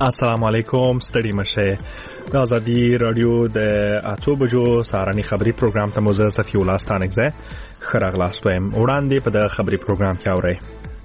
السلام علیکم، ستړي مشه. د ازادي رادیو د 8 بجو سهارني خبري پروګرام ته موزه صفي الله ستانګزه خراغلاست وایم. وړاندې په د خبري پروګرام کې اورئ.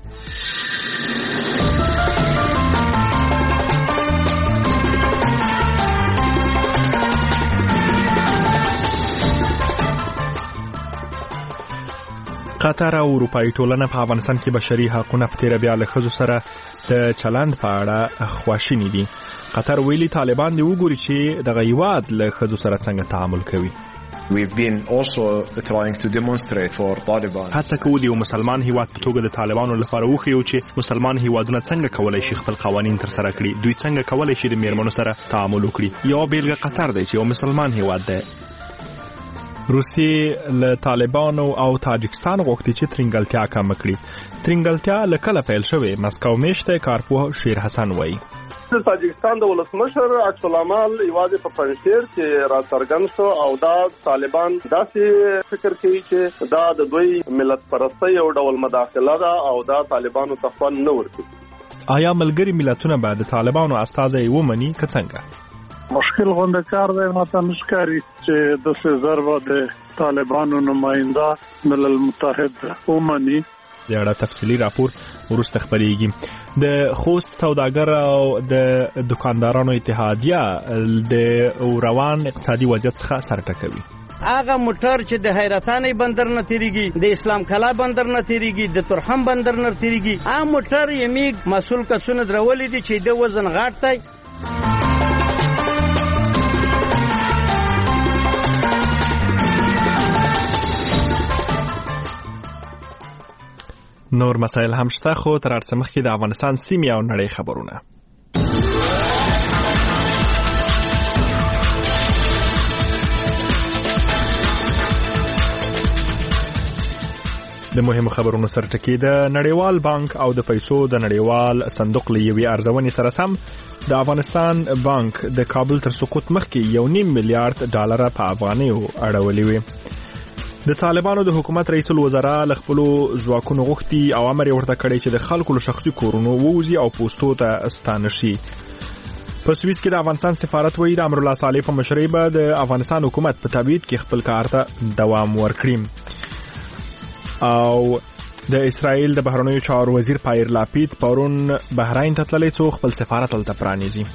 قطر او اروپایي ټولنه په افغانستان کې بشري حقوقونه په تیر بیا له ښځو سره د چلند په اړه خواشیني دي. قطر ویلي طالبان دی وګوري چې د غیواد له ښځو سره څنګه تعامل کوي. We've been also trying to demonstrate for Taliban. هڅه کوو د یو مسلمان هیواد په توګه د طالبانو لپاره وښیو چې مسلمان هیوادونه څنګه کولای شي خپل قوانین تر سره کړي. دوی څنګه کولای شي د میرمنو سره تعامل وکړي. یو بیلګه قطر دی چې یو مسلمان هیواد دی. روسیې له طالبانو او تاجکستان غوښتي چې ترنګلتیا کم کړي. ترنګلتیا له کله پیل شوې؟ مسکو میشته کارپوه شیر حسن وایي. د تاجکستان د ولسمشر عکس العمل یوازې په پنځیر کې راڅرګند شو او دا طالبان داسې فکر کوي چې دا د دوی ملت پرستی یو ډول مداخله ده او دا طالبانو ته خوند نه ورکوي. آیا ملګري ملتونه به د طالبانو استازی ومني که څنګه؟ مشکل غونډه کار دی. ماته نشکاري چې د سزار و د طالبانو نماینده ملل متحد ومني. د اړه تفصیلی راپور ورسته خبرېږي. د خوست سوداګر او د دکاندارانو اتحادیه د روان اقتصادي وضعیت څخه سر ټکوي. هغه موټر چې د حیرتانې بندر نه تیریږي، د اسلام کلا بندر نه تیریږي، د ترحم بندر نه تیریږي، هغه موټر یمیګ مسؤل کسونه درولې دي چې د وزن غاټ دی. نور مسائل هم شته، خو تر هر څه مخکې د افغانستان سیمې او نړۍ خبرونه. د مهمو خبرونو سرټکی د نړیوال بانک او د پیسو د نړیوال صندوق له یوې ارزونې سره سم د افغانستان بانک د کابل تر سقوط مخکې 1.5 میلیارډ ډالر په افغانیو اړولې وي. د طالبانو د حکومت رئیس الوزرا له خپلو ځواکونو غوښتي او امر یې ورته کړی چې د خلکو له شخصي کورونو ووځي او پوستو ته ستانه شي. په سویس کې د افغانستان سفارت وایي د امرالله صالح په مشرۍ به د افغانستان حکومت په تبعید کې خپل کار ته دوام ورکړي. او د اسرائیل د بهرنیو چارو وزیر پایر لاپید پرون بحرین ته تللی څو خپل سفارت هلته پرانیزي.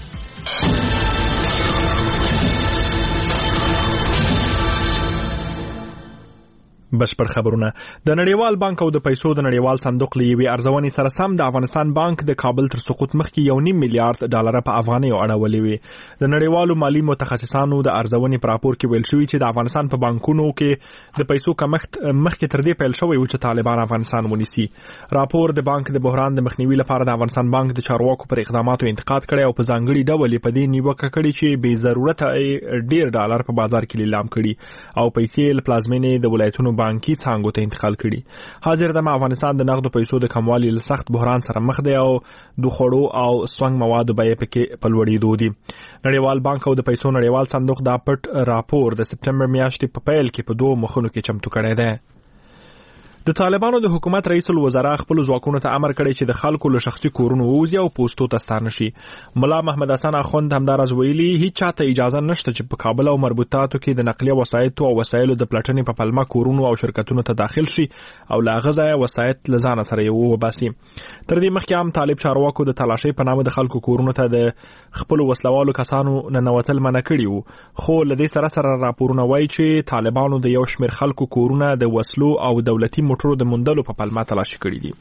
بشپړ خبرونه. د نړیوال بانک او د پیسو د نړیوال صندوق له یوې ارزونې سره سم د افغانستان بانک د کابل تر سقوط مخکې 1.5 میلیارډ ډالر په افغانیو اړولې وي. د نړیوالو مالی متخصصانو د ارزونې په راپور کې ویل شوی چې د افغانستان په بانکونو کې د پیسو کمښت مخکې تر دې پیل شوی و چې طالبان افغانستان ونیسي. راپور د بانک د بحران د مخنیوي لپاره د افغانستان بانک د چارواکو پر اقداماتو انتقاد کړي او په ځانګړي ډول په دې نیوکه کړې چې بې ضرورت ډیر ډالر په بازار کې لیلام کړي او پیسې له پلازمینې د ولایتونو بانکي څانګو ته انتقال کړي. حاضر د افغانستان د نقدو پیسو د کموالي له سخت بحران سره مخ دی او د خوړو او سونګ موادو بیې پکې په لوړېدو دي. نړیوال بانک او د پیسو نړیوال صندوق دا پټ راپور د سپټمبر میاشتې په پیل کې په 2 مخونو کې چمتو کړی دی. د طالبانو د حکومت رئیس الوزرا خپل ځواکونو ته امر کړی چې د خلکو له شخصي کورونو ووځي او پوستو ته ستانه شي. ملا محمد حسن اخوند همداراز ویلي هیڅ چاته اجازه نشته چې په کابل او مربوطاتو کې د نقلیه وسایطو او وسایلو د پلټنې په پلمه کورونو او شرکتونو ته داخل شي او له هغه ځایه وسایط له ځانه سره یې وباسي. تر دې مخکې هم طالب چارواکو د تلاشۍ په نامه د خلکو کورونو ته د خپلو وسلوالو کسانو ننوتل منع کړي وو، خو له دې سره راپورونه وایي چې طالبانو د یو شمېر خلکو کورونه د وسلو او دولتي موټرو د موندلو په پلمه تلاشي کړي دي.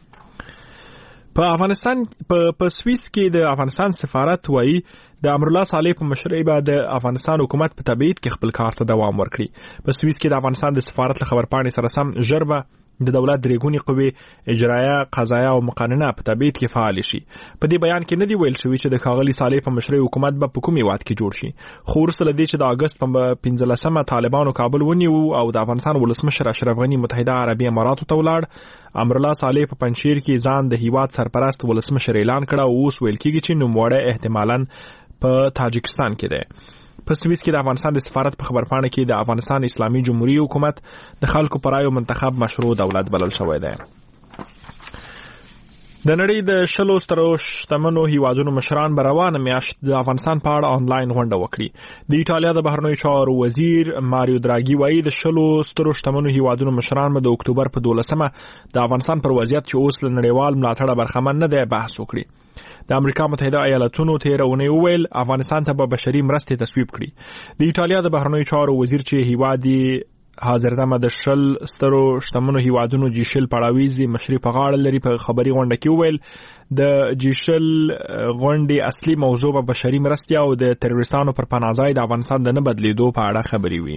په افغانستان په سویس کې د افغانستان سفارت وایي د امرالله صالح په مشرۍ به د افغانستان حکومت په تبعید کې خپل کار ته دوام ورکړي. په سویس کې د افغانستان د سفارت له خبرپاڼې سره سم ژر به د دولت درېګونی قوې اجرایه، قضایه او مقننه په تبعید کې فعال شي. په دې بیان کې نه دی ویل شوی چې د ښاغلي صالح په مشرۍ حکومت به په کوم هیواد کې جوړ شي. خو وروسته له دې چې د اګست په 15مه طالبانو کابل ونیو او د افغانستان ولسمشر اشرف غني متحده عربي اماراتو ته ولاړ، امرالله صالح په پنجشیر کې ځان د هیواد سرپرست ولسمشر اعلان کړ او اوس ویل کېږي چې نوموړی احتمالاً په تاجکستان کې دی. په سویس کې د افغانستان د سفارت په خبرپاڼه کې د افغانستان اسلامي جمهوریت حکومت د خلکو پر رایو منتخب مشروع دولت بلل شوی دی. د نړۍ د 10 سترو شتمنو هیوادونو مشران به روانه میاشت د افغانستان په اړه آنلاین غونډه وکړي. د ایټالیا د بهرنیو چارو وزیر ماریو دراګي وایي د 10 سترو شتمنو هیوادونو مشران به د اکتوبر په 12مه د افغانستان پر وضعیت چې اوس له نړیوال ملاتړه برخمن نه دی بحث وکړي. د امریکا متحده ایالاتونو تیر اونۍ وویل افغانستان ته به بشري مرستې تصویب کړي. د ایټالیا د بهرنیو چارو وزیر چې هیوادي حاضر دمه د 10 سترو شتمنو هیوادونو جیشل پړاویزي مشري په غاړه لري په خبري غونډه کې ویل د جیشل غونډې اصلي موضوع به بشري مرستې او د تروریستانو پر پناهځای د افغانستان د نه بدلیدو په اړه خبري وي.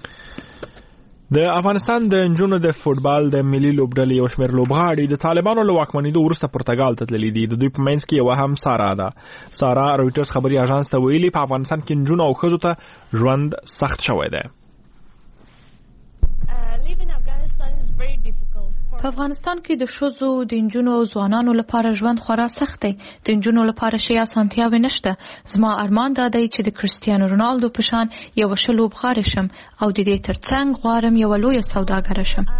د افغانستان د نجونو د فوتبال د ملي لوبډلې یو شمېر لوبغاړي د طالبانو له واکمنېدو وروسته پرتګال ته تللي دي. د دوی په منځ کې یو هم سارا ده. سارا رويټرز خبري اژانس ته ویلي په افغانستان کې نجونو او ښځو ته ژوند سخت شوی دی. په افغانستان کې د ښځو د نجونو او ځوانانو لپاره ژوند خورا سخت دی. د نجونو لپاره شي اسانتیاوې نشته. زما ارمان دا دی چې د کرسټیانو رونالدو په شان یو ښه لوبغاړی شم او د دې ترڅنګ غواړم یو لوی سوداګر شم.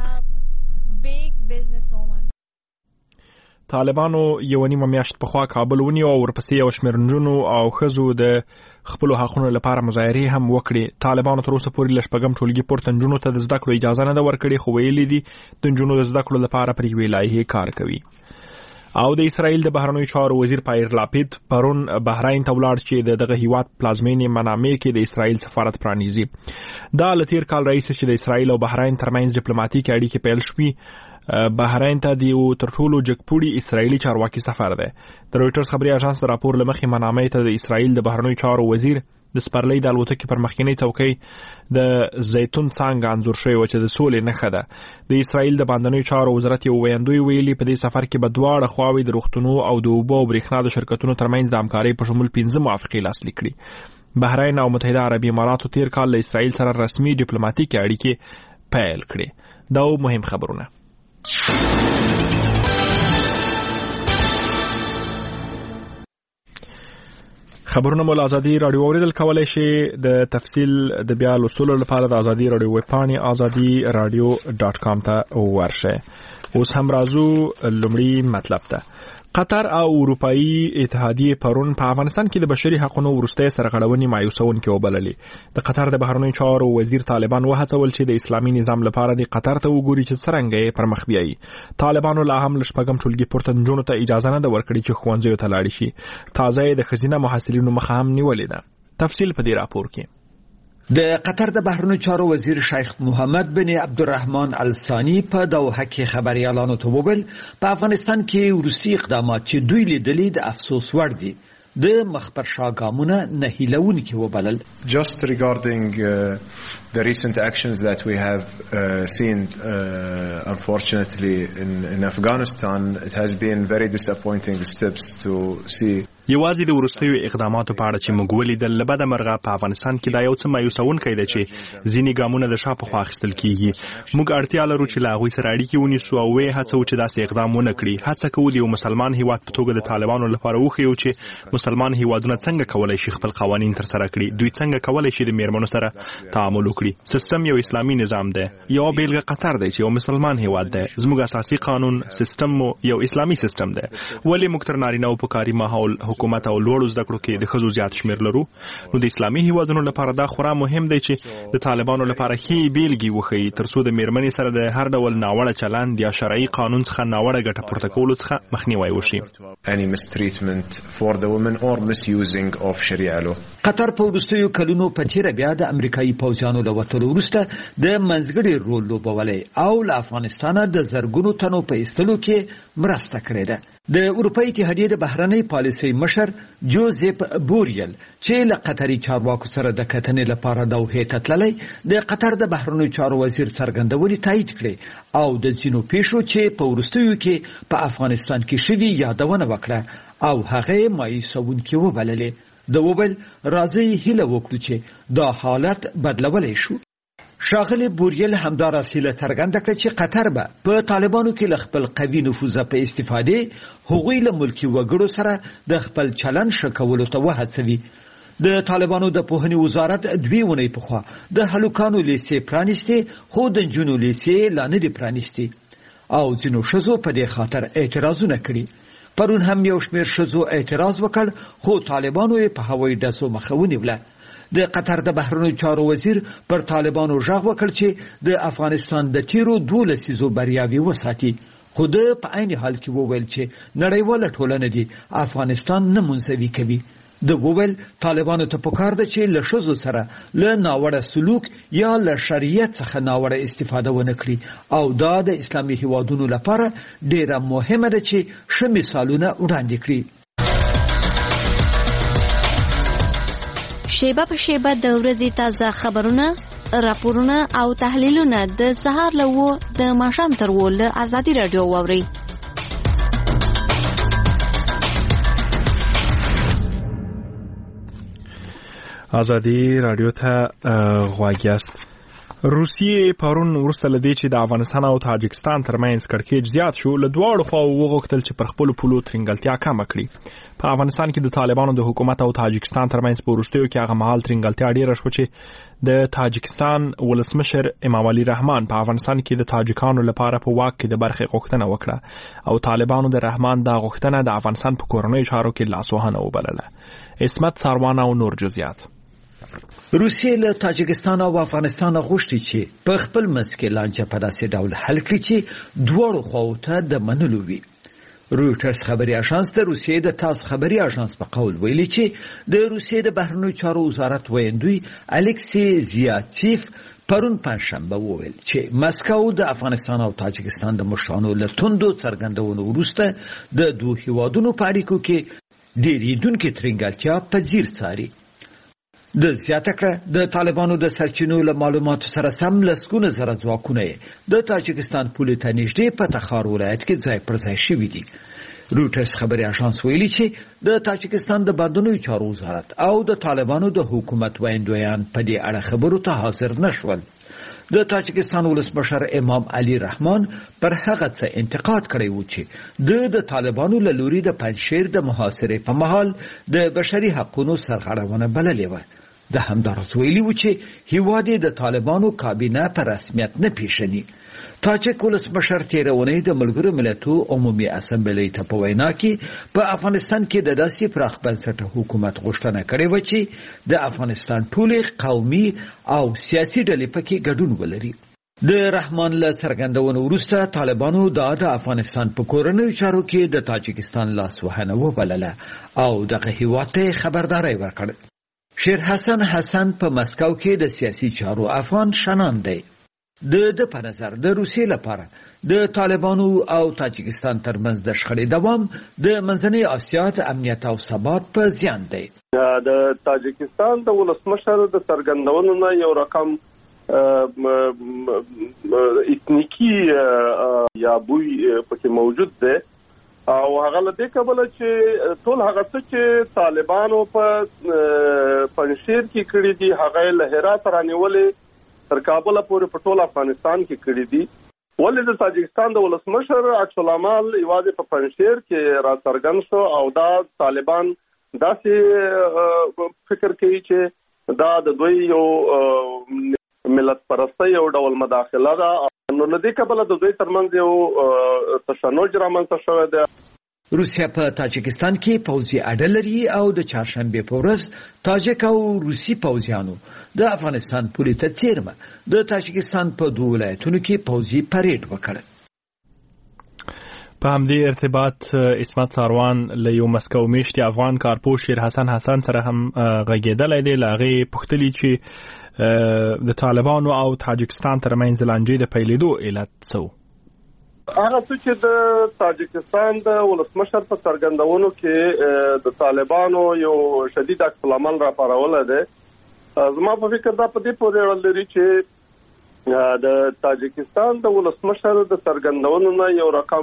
طالبانو یو نیمه میاشت پخوا کابل ونیو او ورپسې یو شمېر نجونو او ښځو د خپل حقونو لپاره مظاهرې هم وکړي. طالبانو تر اوسه پورې لشپږم ټولګي پورته نجونو ته د زده کړو اجازه نه ده ورکړې، خو ویلي دي د نجونو د زده کړو لپاره پر یوې لایحې کار کوي. او د اسرائیل د بهرنیو چارو وزیر پایر لاپید پرون بحرین ته ولاړ چې دغه هیواد پلازمینې منامې کې د اسرائیل سفارت پرانیزي. دا لتیر کال رئیس چې د اسرائیل او بحرین ترمنځ ډیپلوماټیک اړیکې پیل شوې. بحرین ته د یو تر ټولو جګپوړي اسرائیلي چارواکي سفر دی. د رويټرز خبري اژانس راپور لمخې منامې ته د اسرائیل د بهرنیو چارو وزیر د سپرلۍ د الوتکې پر مخکینی څوکۍ د زیتون څانګه انځور شوی و چې د سولې نښه ده. د اسرائیل د باندنیو چارو وزارت یو ویاندوی ویلي په دې سفر کې به دواړه خواوې د روغتونو او د اوبو او برېښنا د شرکتونو ترمنځ د همکارۍ په شمول 15 موافقې لاسلیک کړي. بحرین او متحده عربي اماراتو تیر کال له اسرائیل سره رسمي ډیپلوماټیک اړیکې پیل کړي. دا مهم خبرونه. خبرونه مول ازادي رادیو اوریدل کولای شي. د تفصیل د بیا لوستلو لپاره د ازادي رادیو ویب پاڼې azadi.radio.com ته ورشئ. اوس هم راځو لومړی مطلب ته. قطر او اروپאי اتحادیه پرون په افغانستان کې د بشري حقوقو ورسته سرغړونې مایوسونکې وبللې. د قطر د بهرنیو چارو وزیر طالبان وهڅول چې د اسلامي نظام لپاره د قطر ته وګوري چې څنګه یې پر مخ بیایي. طالبانو لا هم لشپږم ټولګي پورته نجونو ته اجازه نه ده ورکړې چې ښوونځیو ته لاړ شي. تازه د خزینه محصلینو مخه هم نیولې ده. تفصیل په دې راپور کې. د قطر د بهرنیو چارو وزیر شیخ محمد بن عبدالرحمن الثانی په دوحه کې خبريالانو ته وویل په افغانستان کې روسي اقدامات چې دوی لیدلي د افسوس وړ دي. د مخبر شاګامونه نه هیلونکي وبلل. Just regarding the recent actions that we have seen unfortunately in Afghanistan, it has been very disappointing steps to see. یوازې د ورستیو اقداماتو په اړه چې موږ ولیدل له بده مرغه په افغانستان کې دا یو څه مایوسونکی دی چې ځینې ګامونه د شا په خوا اخیستل کیږي. موږ اړتیا لرو چې له هغوی سره اړیکې ونیسو او ویې هڅو چې داسې اقدام ونه کړي. هڅه کوو د یو مسلمان هیواد په توګه د طالبانو لپاره وښیو چې مسلمان هیوادونه څنګه کولی شي خپل قوانین ترسره کړي. دوی څنګه کولی شي د میرمنو سره تعامل وکړي. سیستم یو اسلامي نظام دی. یو بیلګه قطر دی چې یو مسلمان هیواد دی. زموږ اساسي قانون سیستم یو اسلامي سیستم دی. ولې موږ تر نارینه او په کاري ماحول حکومت او لوړو زده کړو کې د ښځو زیات شمېر لرو. نو د اسلامي هیوادونو لپاره دا خورا مهم دی چې د طالبانو لپاره ښې بیلګې وښیي ترڅو د میرمنې سره د هر ډول ناوړه چلند یا شرعي قانون څخه ناوړه ګټه پورته کولو څخه مخنیوی وشي. Any mistreatment for the women or misusing of Sharia law. قطر په وروستیو کلونو په تیره بیا د امریکایي پوځیانو له وتلو وروسته د منځګړي رول لوبولی او له افغانستانه د زرګونو تنو په ایستلو کې مرسته کړې ده. د اروپאי اتحادیې د بهرنۍ پالیسۍ مشر جوزیف بوریل چې له قطري چارواکو سره د کتنې لپاره دوحې ته تللی د قطر د بهرنیو چارو وزیر څرګندونې تایید کړې او د ځینو پیښو چې په وروستیو کې په افغانستان کې شوي یادونه وکړه او هغه مایوسونکې وبللې. د وویل راځئ هیله وکړو چې دا حالت بدلولی شو. شاغلی بوریل همدارا سیله څرګنده کړه چې قطر به په طالبانو کې له خپل قوي نفوذ په استفادې هغوی له ملکي وګړو سره د خپل چلند ښه کولو ته وهڅوي. د طالبانو د پوهنې وزارت 2 اونۍ پخوا د هلکانو لیسې پرانیستې خو د نجونو لیسې لا نه دي پرانیستې او ځینو ښځو په دې خاطر اعتراضونه کړي. پرون هم یو شمېر ښځو اعتراض وکړ خو طالبانو یې په هوایي ډزو مخه ونیوله. د قطر د بهرنیو چارو وزیر پر طالبانو غږ وکړ چې د افغانستان د تیرو 12 لسیزو بریاوې وساتي، خو د په عین حال کې وویل چې نړیواله ټولنه دې افغانستان نه منزوي کوي. د وویل طالبانو ته پکار ده چې له ښځو سره له ناوړه سلوک یا له شریعت څخه ناوړه استفاده ونه کړي او دا د اسلامي هیوادونو لپاره ډیره مهمه ده چې ښه مثالونه وړاندې کړي. شیبه په شیبه د ورځې تازه خبرونه، راپورونه او تحلیلونه د سهار له 9 د ماښام تر 10 له ازادي رادیو واورئ. ازادي رادیو ته غواړئ. روسیې پرون وروسته لدی چې د افغانستان او تاجکستان ترمنځ کړکېچ زیات شو، له دواړو خواو وغوښتل چې پر خپل پولو ترنګلتیا کم کړي. په افغانستان کې د طالبانو د حکومت او تاجکستان ترمنځ په وروستیو کې هغه مهال ترنګلتیا ډیره شو چې د تاجکستان ولسمشر امام علي رحمان په افغانستان کې د تاجکانو لپاره په واک کې د برخې غوښتنه وکړه او طالبانو د رحمان دا غوښتنه د افغانستان په کورنیو چارو کې لاسوهنه وبلله. عصمت ساروان او نور جزئیات. روسیې له تاجکستان او افغانستان غوښتي چې په خپل منځ کې لانجه په داسې ډول حل کړي چې دواړو خواو ته د منلو وي. رویټرز خبري اژانس د روسیې د تاس خبري اژانس په قول ویلي چې د روسیې د بهرنیو چارو وزارت ویندوی الکسی زیاتیف پرون پنځشنبه وویل چې مسکو د افغانستان او تاجکستان د مشرانو له توندو څرګندونو وروسته د دوه هیوادونو په اړیکو کې ډیریدونکې ترنګلتیا پذیر څاري. د زیاته کړه د طالبانو د سرچینو له معلوماتو سره سم لسګونه زره ځواکونه د تاجکستان پولې ته نږدې په تخار ولایت کې ځای پر ځای شوي دي. رویټرز خبري اژانس ویلي چې د تاجکستان د بندونو چارو وزارت او د طالبانو د حکومت ویندویان په دې اړه خبرو ته حاضر نشول. د تاجکستان ولسمشر امام علي رحمان پر هغه څه انتقاد کړی و چې د طالبانو له لوري د پنځشیر د محاصرې په مهال د بشري حقوقو سرغړونه بللې و. د همدارس ویلي و چې هیواد د طالبانو کابینه په رسمیت نه پیژني. تاجک ولسمشر تېره اونۍ د ملګرو ملتونو عمومي اسامبلې ته په وینا کې په افغانستان کې د داسې پراخ بنسټه حکومت غوښتنه کړې و چې د افغانستان ټولې قومي او سیاسي ډلې پکې ګډون ولري. د رحمان له څرګندونو وروسته طالبانو د افغانستان په کورنیو چارو کې د تاجکستان لاسوهنه وبلله او دغه هیواد ته خبرداری ورکړ. شیر حسن په مسکو کې د سیاسي چارو افغان شنان دی. د په نظر د روسیې لپاره د طالبانو او تاجکستان ترمنځ د شخړې دوام د منځنۍ اسیا د امنیت او ثبات په زیان دی. د تاجکستان د ولسمشر د څرګندونو نه یو رقم اتنیکی یا بوی پکې موجود دی او هغه له دې کبله چې ټول هغه څه چې طالبانو په پنځشیر کې کړی دي هغه له هرات رانیولې تر کابل پورې په ټول افغانستان کې کړی دي. ولې د تاجکستان د ولسمشر عکس العمل یوازې په پنځشیر کې را څرګند شو او دا طالبان داسې فکر کوي چې دا د دوی یو ملت پرستی یو ډول مداخله ده. نو لدې کبله د دوی ترمنځ یو تشنج رامنځته شوی دی. روسیا په تاجکستان کې پوځي اډه لري او د چهارشنبه په ورځ تاجک او روسي پوځیانو د افغانستان پولې ته څیرمه د تاجکستان په دوه ولایتونو کې پوځي پریډ وکړ. په همدې ارتباط عصمت ساروان له یو مسکو میشتي افغان کارپوه شیر حسن سره هم غږېدلی دی. له هغې پوښتلي چې د طالبانو او تاجکستان ترمنځ د لانجې د پیلېدو علت څه و؟ هغه څه چې د تاجکستان د ولسمشر په څرګندونو کې د طالبانو یو شدید عکس العمل راپارولی دی. زما په فکر دا په دې پورې اړه لري چې د تاجکستان د ولسمشر د څرګندونو نه یو رقم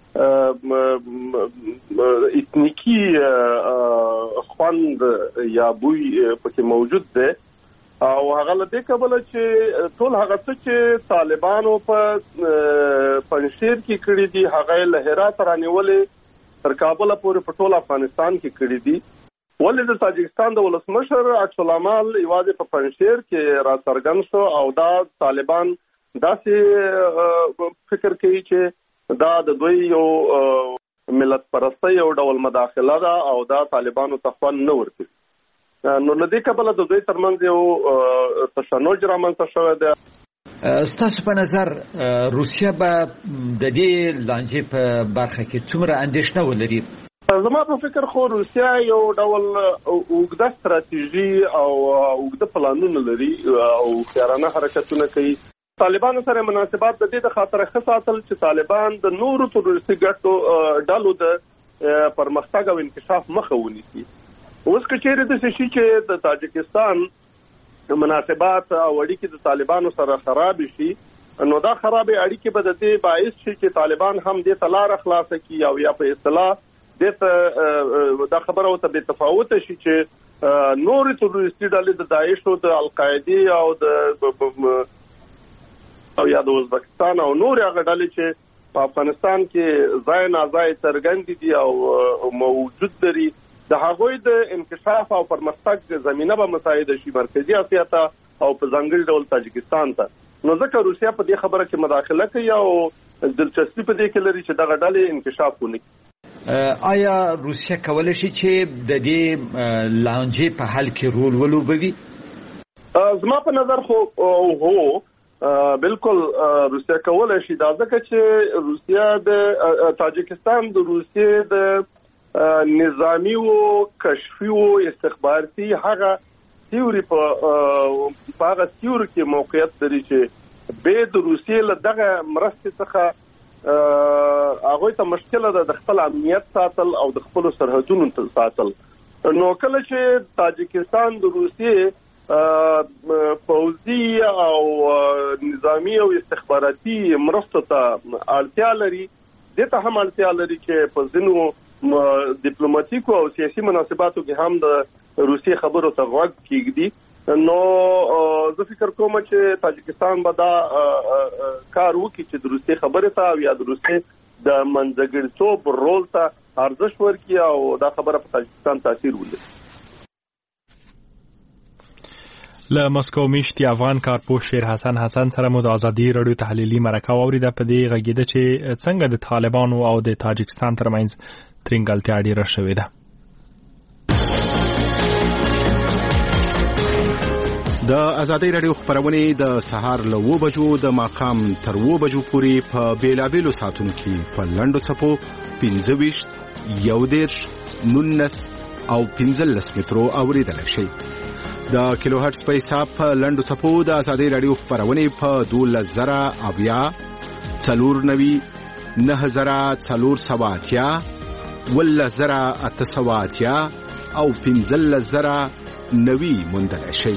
اتنیکی خوند یا بوی پکې موجود دی او هغه له دې کبله چې ټول هغه څه چې طالبانو په پنځشیر کې کړی دي هغه له هرات رانیولې تر کابل پورې په ټول افغانستان کې کړی دي. ولې د تاجکستان د ولسمشر عکس العمل یوازې په پنځشیر کې را څرګند شو او دا طالبان داسې فکر کوي چې دا د دوی یو ملت پرستی یو ډول مداخله ده او دا طالبانو ته خوند نه ورکوي. نو له دې کبله د دوی ترمنځ یو تشنج رامنځته شوی دی. ستاسو په نظر روسیه به د دې لانجې په برخه کې څومره اندېښنه ولري؟ زما په فکر خو روسیه یو ډول اوږده ستراتیژي او اوږده پلانونه لري او خیرانه حرکتونه کوي. طالبانو سره مناسبات د دې د خاطر ښه ساتل چې طالبان د نورو تروریستي ډلو د پرمختګ او انکشاف مخه ونیسي. اوس که چیرې داسې شي چې د تاجکستان مناسبات او اړیکې د طالبانو سره خراب شي، نو دا خراب اړیکې به د دې باعث شي چې طالبان هم دې ته لاره خلاصه کړي او یا په اصطلاح دې ته دا خبره ورته بې تفاوته شي چې نورې تروریستي ډلې د داعش او د القاعدې او یا د ازبکستان او نور هغه ډلې چې په افغانستان کې ځای ناځای څرګند دي او موجود دي، د هغوی د انکشاف او پرمختګ زمینه به مساعده شي مرکزی اسیا ته او په ځانګړي ډول تاجکستان ته. نو ځکه روسیا په دې خبره کې مداخله کوي او دلچسپي په دې کې لري چې دغه ډلې انکشاف ونکړي. آیا روسیا کولی شي چې د دې لانجې په حل کې رول ولوبوي؟ زما په نظر خو هو بالکل روسیا کولی شي، دا ځکه چې روسیا د تاجکستان د روسیې د نظامی او کشفي او استخباراتي هغه تیوري په هغه تیوري کې موقعیت لري چې به د روسیې له دغه مرستې څخه هغه ته مشکل ده د خپل امنیت ساتل او د خپل سرحدونو ساتل. نو کله چې تاجکستان د روسیې پوځي او نظامی او استخباراتي مرستو ته اړتیا لري، دته هم اړتیا لري چې په ځینو ډیپلوماټیکو او سیاسي مناسباتو کې هم د روسیې خبرو ته غوږ کیږي. نو زه فکر کوم چې تاجکستان به دا کار وکړي چې د روسیې خبره ته او یا د روسیې د منځګړیتوب رول ته ارزښت ورکړي او دا خبره په تاجکستان تاثیر ولري. له مسکو میشتي افغان کارپوه شیر حسن سره مو د ازادي رادیو تحلیلي مرکه واوریده. په دې غږیده چې څنګه د طالبانو او د تاجکستان ترمنځ ترنګلتیا ډیره شوې ده. د ازادي رادیو خبرونه د سهار له 9 بجو د ماښام تر 9 بجو پورې په بیلابېلو ساعتونو کې په لنډو څپو 25 11 19 او 15 مترو اوریدل شي. د کیلو هرتز په حساب په لنډو څپو د ازادي رادیو خبرونه په 12080 490 9480 10880 او 15090 موندل شي.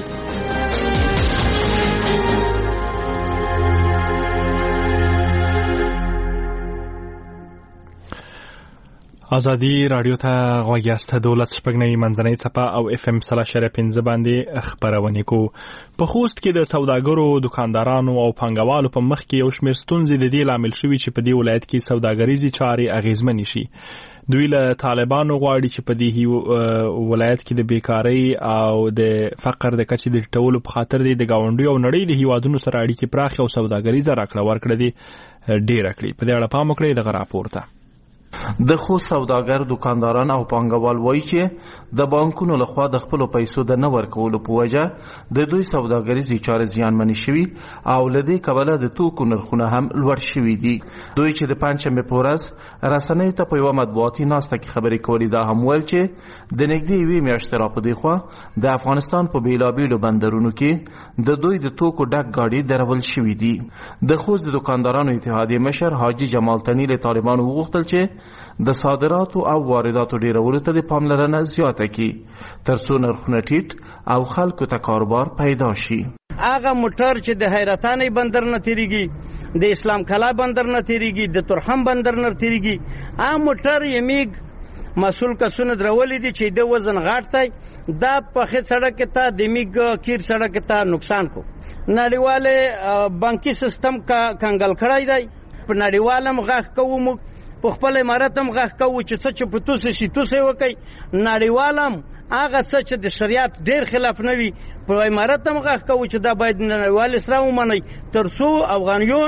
ازادي رادیو ته غوږ یاست. 12 منځنۍ څپه او FM 3.5 باندې خبرونه کو. په خوست کې د سوداګرو، دکاندارانو او پانګوالو په مخ کې یو شمېر ستونزې د دې لامل شوي چې په دې ولایت کې سوداګریزي چارې اغیزمنې شي. دوی له طالبانو غواړي چې په دې ولایت کې د بیکاری او د فقر د کچې د ټولو په خاطر د گاونډي او نړۍ د هیوادونو سره اړیکې پراخ او سوداګریزه راکړه ورکړه دي ډیر کړي. په دې اړه پام وکړئ د راپورته. د خو سوداګر، دکانداران او پانګوال وایي چې د بانکونو لخوا د خپل پیسو د نه ورکولو په وجه د دوی سوداګریزي چارې زیانمنې شوي او لدې کبله د توکو نرخونه هم لوړ شوي دي. دوی چې د پنځشنبې په ورځ رسنیو ته په یوه مطبوعاتي ناسته کې خبرې کولې دا هم ویل چې د نږدې یوې میاشتې راپدې خوا د افغانستان په بیلابیلو بندرونو کې د دوی د توکو ډک ګاډي درول شوي دي. د خوست د دکاندارانو اتحادیې مشر حاجي جمال تنی له طالبانو وغوښتل چې د صادراتو او وارداتو ډیرولو ته د پاملرنه زیاته کړي ترڅو نرخونه ټیټ او خلکو ته کاروبار پیدا شي. هغه موټر چې د حیرتانې بندر نه تیریږي، د اسلام کلا بندر نه تیریږي، د ترحم بندر نه تیریږي، هغه موټر یمیګ مسؤل کسونه درولې دي چې د وزن غاټتای دا په خې سړک ته د میګ کیر سړک ته نقصان کو. نړیواله بانکي سیستم کا کنګل کړای دی. په نړیوالم غاښ کوم په خپل امارت هم غاښ کوو چې څه چې په توسه شي توسه وکي. نړیوالم هغه څه چې د شریعت ډیر خلاف نه وي په امارت هم غاښ کوو چې دا باید نړیوال اسلام ومني ترڅو افغانیون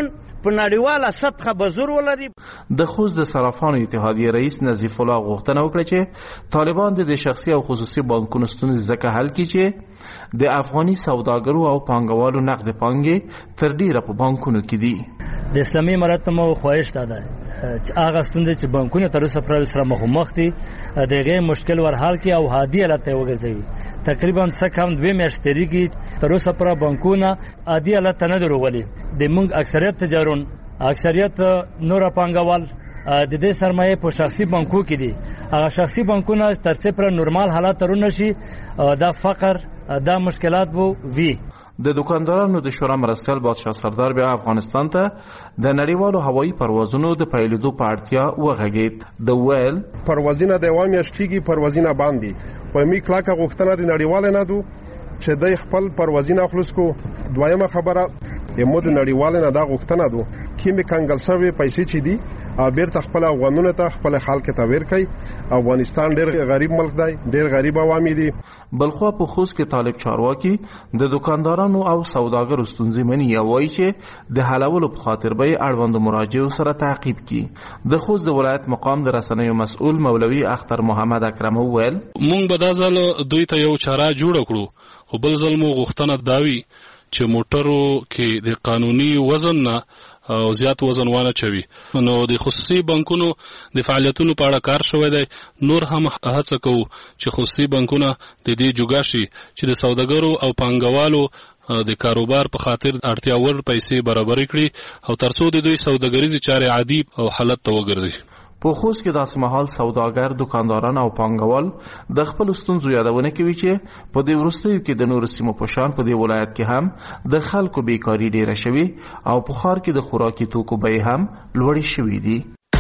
په نړیواله سطحه به زور ولري. د خوست د صرافانو اتحادیې رئیس نظیف الله غوښتنه وکړه چې طالبان د شخصي او خصوصي بانکونو ستونزې ځکه حل کړي چې د افغاني سوداګرو او پانګوالو نقد پانګې تر ډیره په بانکونو کې دي. د اسلامي امارت مو خواهش ده چې هغه ستونزې چې بانکونه تر اوسه پر سره مخ دي د هغې مشکل ورحل کړي او عادي حالت ته وګرځوي. تقریبا څه کم 2 میاشتې تېرېږي تر اوسه پر بانکونه عادي حالت ته نه دي راغلي. د موږ اکثریت تجارون اکثریت نور پانګوال د دې سرمایه په شخصي بانکو کې دي. هغه شخصي بانکونه تر څه پر نورمال حالت ته رونشي دا فقر دا مشکلات وو وی. د دکاندارانو د شورا مرستیال بادشاه سردار بیا افغانستان ته د نړیوالو هوایي پروازونو د پیلېدو په اړتیا وغږېد. د ویل پروازونه د یوه میاشت کېږي پروازونه باندې په می کلاکه غوښتنه د نړیوال نه دو چې د خپل پروازونه خلاص کو. دویمه خبره یمو د نړیوال نه دا غوښتنه دو کیمې کنګل شوی پیسې چې دي بیرته خپل افغانونو ته خپل خلک ته ورکړي. افغانستان ډېر غریب ملک دی، ډېر غریب عوامي دي. بلخوا په خوست کې طالب چارواکي د دکاندارانو او سوداګرو ستونزې مني او وایي چې د حلولو په خاطر به اړوند مراجعو سره تعقیب کړي. د خوست د ولایت مقام د رسنیو مسؤل مولوي اختر محمد اکرم وویل مونږ به دا ځل دوی ته یو چاره جوړ کړو، خو بل ځل مو غوښتنه داوي چې موټرو کې د قانوني وزن نه او زیات وزن وانه چوي. نو د خصوصي بانکونو د فعالیتونو په اړه کار شوی دی. نور هم هڅه کوو چې خصوصي بانکونه د دې جوګه شي چې د سوداګرو او پانګوالو د کاروبار په خاطر اړتیا ور پیسې برابر کړي او ترڅو د دوی سوداګریزي چارې عادي او حالت ته وګرځي. په خوست کې داسې مهال سوداګر، دکانداران او پانګوال د خپل ستونزو یادونه کوي چې په دې وروستیو کې د نورو سیمو په شان په دې ولایت کې هم د خلکو بیکاري ډیره شوې او په ښار کې د خوراکي توکو بیې هم لوړې شوې دي.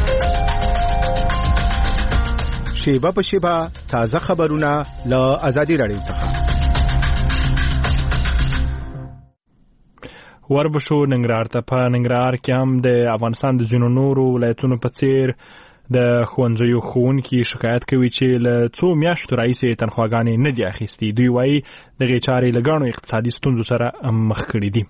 شیبه په شیبه تازه خبرونه له آزادي رادیو څخه. وربشو ننګرهار ته. په ننګرهار کې هم د افغانستان د ځینو نورو ولایتونو په څیر د ښوونځیو ښوونکي شکایت کوي چې له څو میاشتو راهیسې تنخواګانې نه دي اخیستي. دوی وایي دغې چارې له ګڼو اقتصادي ستونزو سره مخ کړي دي.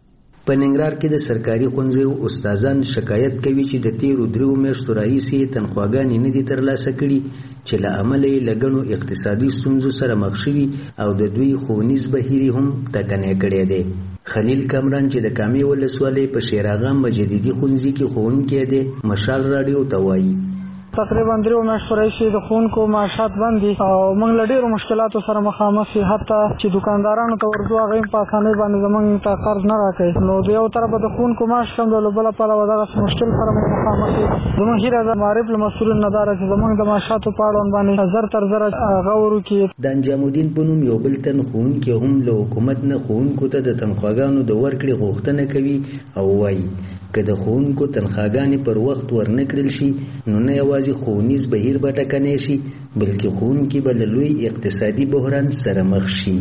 په ننګرهار کې د سرکاري ښوونځیو استادان شکایت کوي چې د تیرو 3 میاشتو راهیسې تنخواګانې نه دي ترلاسه کړي چې له امله یې له ګڼو اقتصادي ستونزو سره مخ شوي او د دوی ښوونیز بهیر هم ټکنی کړی دی. خلیل کامران چې د کامې ولسوالۍ په شیراغام مجددي ښوونځي کې ښوونکی دی مشال راډیو ته وایي تقریبا 3 میاشتو راهیسې د ښوونکو معاشات بند دي او موږ له ډېرو مشکلاتو سره مخامخ یو. حتی چې دکاندارانو ته ورځو هغه په اسانۍ باندې زموږ ته قرض نه راکوي. نو د یو طرفه د ښوونکو معاش کم دی، له بله پلوه دغسې مشکل سره موږ مخامخ یو. زموږ هیله ده معارف له مسؤلین نه دا ده چې زموږ د معاشاتو په اړوند باندې زر تر زره غور وکړي. د انجام الدین په نوم یو بل تن ښوونکی هم له حکومت نه ښوونکو ته د تنخواګانو د ورکړې غوښتنه کوي او وایي که د ښوونکو تنخواګانې پر وخت ورنه کړل شي نو نه یوازې ښوونیز بهیر به ټکنی شي بلکې ښوونکي به له لوی اقتصادي بحران سره مخ شي.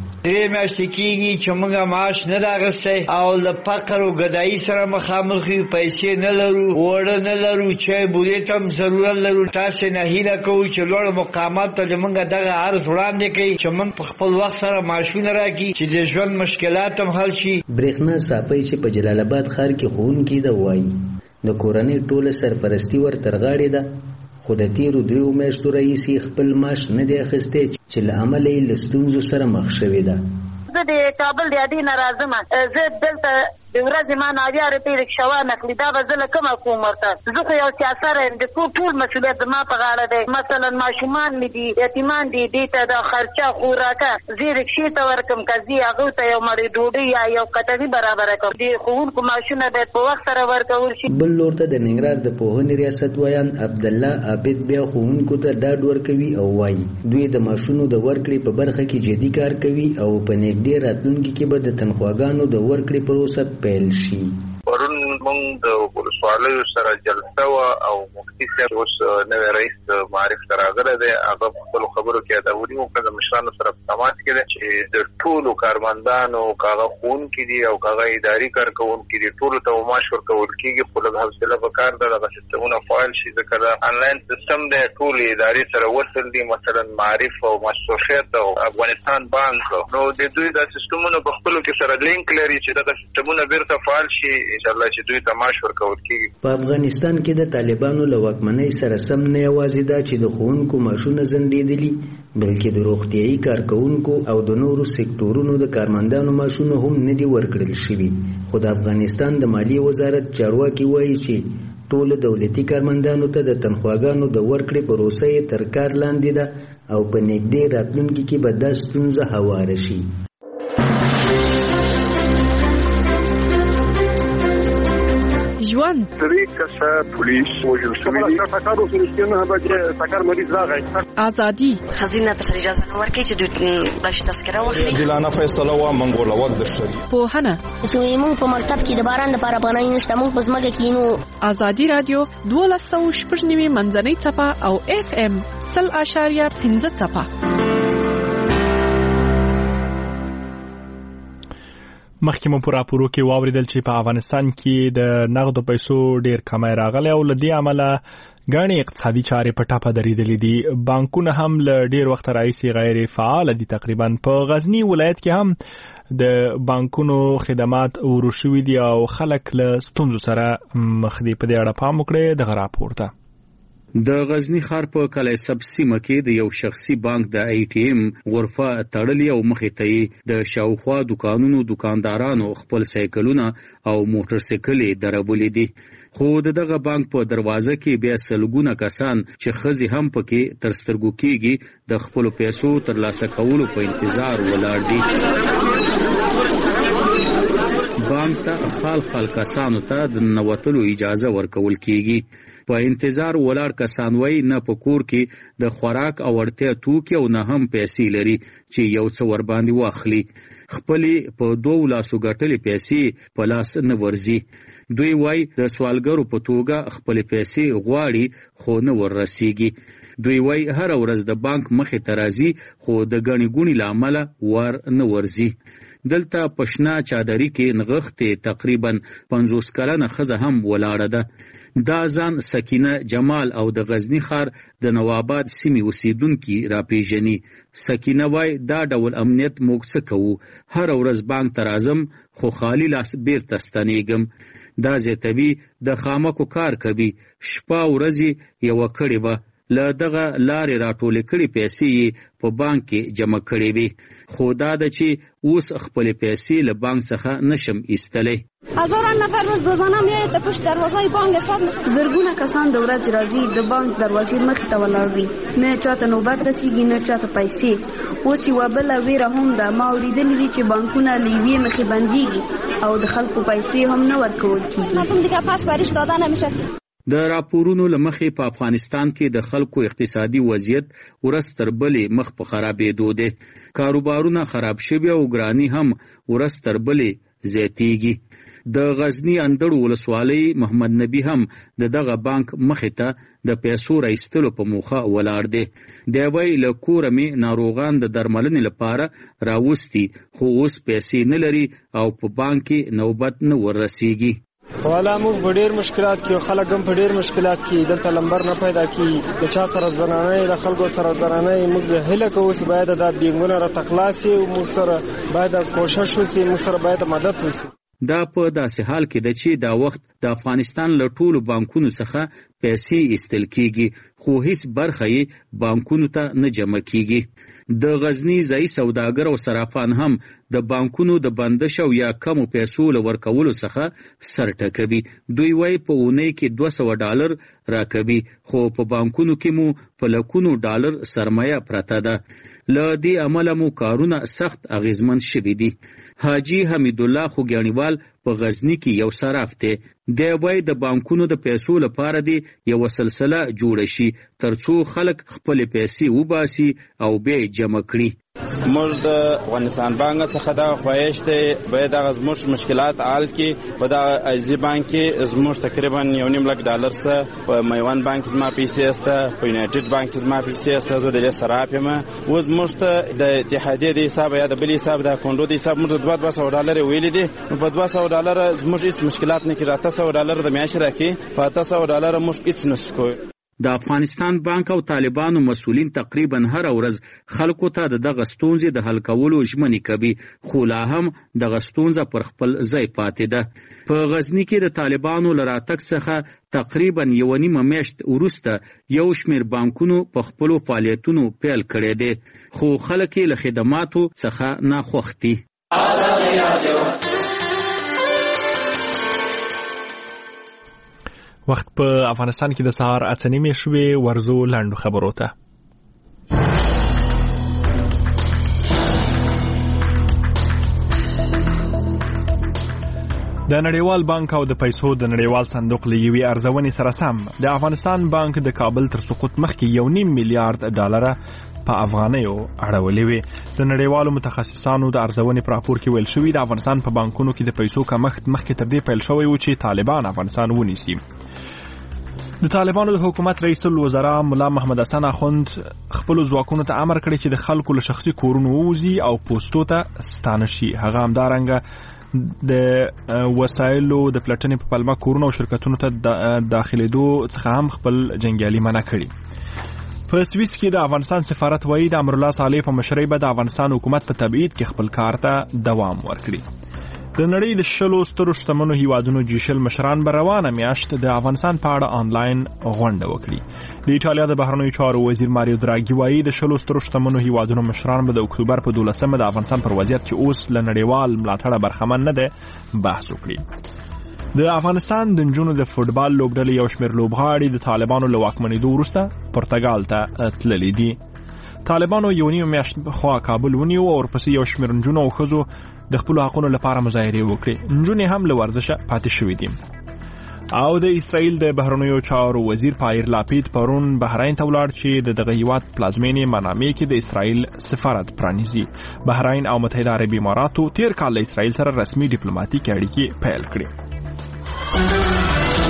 3 میاشتې کېږي چې موږ معاش نه ده اخیستی او له فقر او ګدایي سره مخامخ یو. پیسې نه لرو، اوړه نه لرو، چای بورې ته هم ضرورت لرو. تاسې نه هیله کوو چې لوړ مقامات ته زموږ دغه عرض وړاندې کړي چې موږ په خپل وخت سره معاشونه راکړي چې د ژوند مشکلات هم حل شي. برېښنا صافی چې په جلال آباد ښار کې ښوونکی ده وایي د کورنۍ ټوله سرپرستي ور تر غاړې ده خو د تیرو 3 میاشتو راهیسې خپل معاش نه دی اخیستی چې له امله یې له ستونزو سره مخ شوې ده. زه د کابل د اډې نه راځم. زه دلته د ورځې ما 90 روپۍ رکشا وانخلي. دا به زه له کومه کوم ورته؟ زه خو یو سیاسره یم. د ټول مسؤلیت زما په غاړه دی. مثلا ماشومان مې دي، یتیمان دي، دې ته د خرچه خوراکه زه رکشې ته ورکړم که زه هغوی ته یو مړۍ ډوډۍ یا یو کټوي برابره کړم. د ښوونکو معاشونه باید په وخت سره ورکول شي. بل لور ته د ننګرهار د پوهنې ریاست ویان عبدالله عابد بیا ښوونکو ته ډاډ ورکوي او وایي دوی د معاشونو د ورکړې په برخه کې جدي کار کوي او په نږدې راتلونکي کې به د تنخواګانو د ورکړې پروسه پیل شي. پرون موږ د ولسوالیو سره جلسه وه او مفتي صاحب اوس نوی رئیس معارف ته راغلی دی. هغه په خپلو خبرو کې یادونې وکړه د مشرانو سره په تماس کې دی چې د ټولو کارمندانو که هغه ښوونکي دي او که هغه اداري کارکوونکي دي ټولو ته معاش ورکول کېږي خو لږ حوصله پکار ده دغه سیستمونه فعال شي ځکه دا انلاین سیستم دی ټولې ادارې سره وصل دي مثلا معارف او مستوفیت او افغانستان بانک. نو د دوی دا سیستمونه په خپلو کې سره لینک لري چې دغه سیستمونه بیرته فعال شي انشاءالله چې چې دوی ته معاش ورکول کیږي. په افغانستان کې د طالبانو له واکمنۍ سره سم نه یوازې دا چې د ښوونکو معاشونه ځنډېدلي بلکې د روغتیایي کارکوونکو او د نورو سکتورونو د کارمندانو معاشونه هم نه دي ورکړل شوي. خو د افغانستان د مالیې وزارت چارواکي وایي چې ټول دولتي کارمندانو ته د تنخواګانو د ورکړې پروسه یې تر کار لاندې ده او په نږدې راتلونکي کې به دا ستونزه هواره شي. ژوند 3 کسه پولیس وژل شوي دي. ټکر وسره چې ټکر مریض راغی. ازادي خزینه ته اجازه نه ورکړي چې د تذکره واخلي. جلانه فیصله وا منګول وخت د شری. پوهنه چې موږ په مکتب کې د باران لپاره پناه نشته، موږ په ځمکه کې نو. ازادي رادیو 12.9 منځنۍ څپه او FM 0.5 څپه. مخکې مو په راپورو کې واوریدل چې په افغانستان کې د نغدو پیسو ډیر کمی راغلی او له دې عمله ګڼې اقتصادي چارې په ټاپه درېدلې دي. بانکونه هم له ډیر وخت راهیسې غیر فعال دي. تقریبا په غزنی ولایت کې هم د بانکونو خدمات ورو شوي دي او خلک له ستونزو سره مخ دي. په دې اړه پام وکړئ دغه راپور ته. د غزنی ښار په کلیسب سیمه کې د یو شخصي بانک د ATM غرفه تړلې او مخې ته د شاوخوا دکانونو دکاندارانو خپل سایکلونه او موټر سایکلې دربولې دي. خو دغه بانک په دروازه کې بیا سلګونه کسان چې خزي هم پکې تر سترګو کېږي د خپل پیسو ترلاسه کولو په انتظار ولاړ دي. بانک ته خال کسانو ته د نوتلو اجازه ورکول کیږي. په انتظار ولاړ کسان وای نه په کور کې د خوراک او اړتیا توکي او نه هم پیسې لري چې یو څه ور باندې واخلي. خپلې په 2 لاسو ګټلې پیسې په لاس نه ورځي. دوی وای د سوالګرو په توګه خپل پیسې غواړي خو نه وررسیږي. دوی وای هر ورځ د بانک مخې ته راځي خو د غنی ګونی لامل ور نه ورځي. دلته پښنا چادرې کې نغښتې تقریبا 50 کلنه خزه هم ولاړه ده. دا ځان سکینه جمال او د غزنی ښار د نواباد سیمې اوسیدونکي راپیژني. سکینه وای دا ډول امنیت موږ څه کوو، هر ورځ بانک ته راځم خو خالی لاس بیرته ستنېږم. دا زیاتوي د خامکو کار کوي، شپه ورځې یوه کړې وه، له دغه لارې راټولې کړې پیسې په بانک کې جمع کړې وي. خو دا ده چې اوس خپلې پیسې له بانک څخه نشم ایستلی. هزاران نفر روز روزانه میایي ته پشت دروازه بانک حساب میشه. زرګونه کسان د ورځې راځي د بانک دروازې مخې ته ولاړ وي، نه چاته نوبت رسیږي نه چاته پیسې. اوس یوه بله ویره هم ده. ما اورېدلي دي چې بانکونه له یوې مخې بندېږي او د خلکو پیسې هم نه ورکول کېږي. کوم دیگه پس بریش داده نمیشه. د راپورونو لمخې په افغانستان کې د خلکو اقتصادي وضعیت ورځ تر بلې مخ په خرابېدو دی. کاروبارونه خراب شوي او ګراني هم ورځ تر بلې زیاتېږي. د غزنی اندړ ولسوالۍ محمد نبی هم دغه بانک مخې ته د پیسو راایستلو په موخه ولاړ دی. دی وایي له کوره مې ناروغان د درملنې لپاره راوستي خو اوس پیسې نه لري او په بانک کې نوبت نه وررسیږي. والا موږ په ډېر مشکلات کې، خلک هم په ډېر مشکلات کې، دلته لمبر نه پیدا کېږي، د چا سره زنانه د خلکو سره زنانه. موږ هیله کوو چې باید دا بینګونه راته خلاص شي او موږ سره باید کوشش وشي، موږ سره باید مدد وشي. دا په داسې حال کې ده چې دا وخت د افغانستان له ټولو بانکونو څخه پیسې ایستل کېږي خو هیڅ برخه یې بانکونو ته نه جمع کېږي. د غزنی ځایي سوداګر او صرافان هم د بانکونو د بندش او یا کمو پیسو له ورکولو څخه سر ټکوي. دوی وایي په اونۍ کې $200 راکوي خو په بانکونو کې مو په لکونو ډالر سرمایه پرته ده. له دې عمله مو کارونه سخت اغیزمن شوي دي. حاجی حمید الله خوګیانیوال په غزنی کې یو صراف دی. دی وایي د بانکونو د پیسو لپاره دی یو سلسله جوړه شي ترڅو خلک خپل پیسې وباسي او به جمع کړي. موږ د افغانستان بانک څخه دا خواهش دی باید هغه زموږ مشکلات حل کړي. په دغه عزیزي بانک کې زموږ تقریبا $1.5 لک څه په میوان بانک زما پیسې سته، په یونایټډ بانک زما پیسې سته، زه د دې صراف یم. اوس موږ ته د اتحادیې د حساب یا د بل حساب د کونډو د حساب موږ $200 ویلي دي. په $200 زموږ هیڅ مشکلات نه کېږي. $800 د میاشتې راکړي، په $800 موږ هیڅ نشو کوی. د افغانستان بانک او طالبانو مسؤلین تقریبا هر ورځ خلکو ته دغه ستونزې د حل کولو ژمنې کوي، خو لا هم دغه ستونزه پر خپل ځای پاتې ده. په غزنی کې د طالبانو له راتګ څخه تقریبا 1.5 میاشت وروسته یو شمېر بانکونو په خپلو فعالیتونو پیل کړی دی، خو خلک یې له خدماتو څخه ناخوښ دي. وخت په افغانستان کې د سهار 8:30 شوې. ورزو لاندو خبرو ته. د نړیوال بانک او د پیسو د نړیوال صندوق له یوې ارزونې سره سم د افغانستان بانک د کابل تر سقوط مخکې $1.5 میلیارډ په افغانیو اړولې وي. د نړیوالو متخصصانو د ارزونې په راپور کې ویل شوی د افغانستان په بانکونو کې د پیسو کمښت مخکې تر دې پیل شوی و چې طالبان افغانستان ونیسي. د طالبانو د حکومت رئیس الوزرا مولا محمد حسن اخوند خپل ځواکونو ته امر کړی چې د خلکو له شخصي کورونو ووځي او پوسټو ته ستانه شي. هغه همدارنګه د وسایلو د پلټنې په پلمه کورونو او شرکتونو ته داخلېدو څخه هم خپل جنګیالي منع کړي. په سویس کې د افغانستان سفارت وایي د امرالله صالح په مشرۍ به د افغانستان حکومت په تبعید کې خپل کار ته دوام ورکړي. د نړۍ د 10 سترو شتمنو هیوادونو جیشل مشران به روانه میاشت د افغانستان په اړه آنلاین غونډه وکړي. د ایټالیا د بهرنیو چارو وزیر ماریو دراګي وایي د 10 سترو شتمنو هیوادونو مشران به د اکتوبر په 12مه د افغانستان پر وضعیت چې اوس له نړیوال ملاتړه برخمن نه ده بحث وکړي. د افغانستان د نجونو د فوټبال لوبډلې یو شمېر لوبغاړي د طالبانو له واکمنېدو وروسته پرتګال ته تللي دي. طالبانو 1.5 میاشت خوا کابل ونیو او ورپسې یو شمېر نجونو او ښځو د خپل حقونو لپاره مظاهرې وکړې. نجونې هم له ورزشه پاتې شوې دي. او د اسرائیل د بهرنیو چارو وزیر پایر لاپید پرون بحرین ته ولاړ چې د دغه هیواد پلازمینې منامې کې د اسرائیل سفارت پرانیزي. بحرین او متحده عربي اماراتو تیر کال له اسرائیل سره رسمي ډیپلوماټیک اړیکې پیل کړې.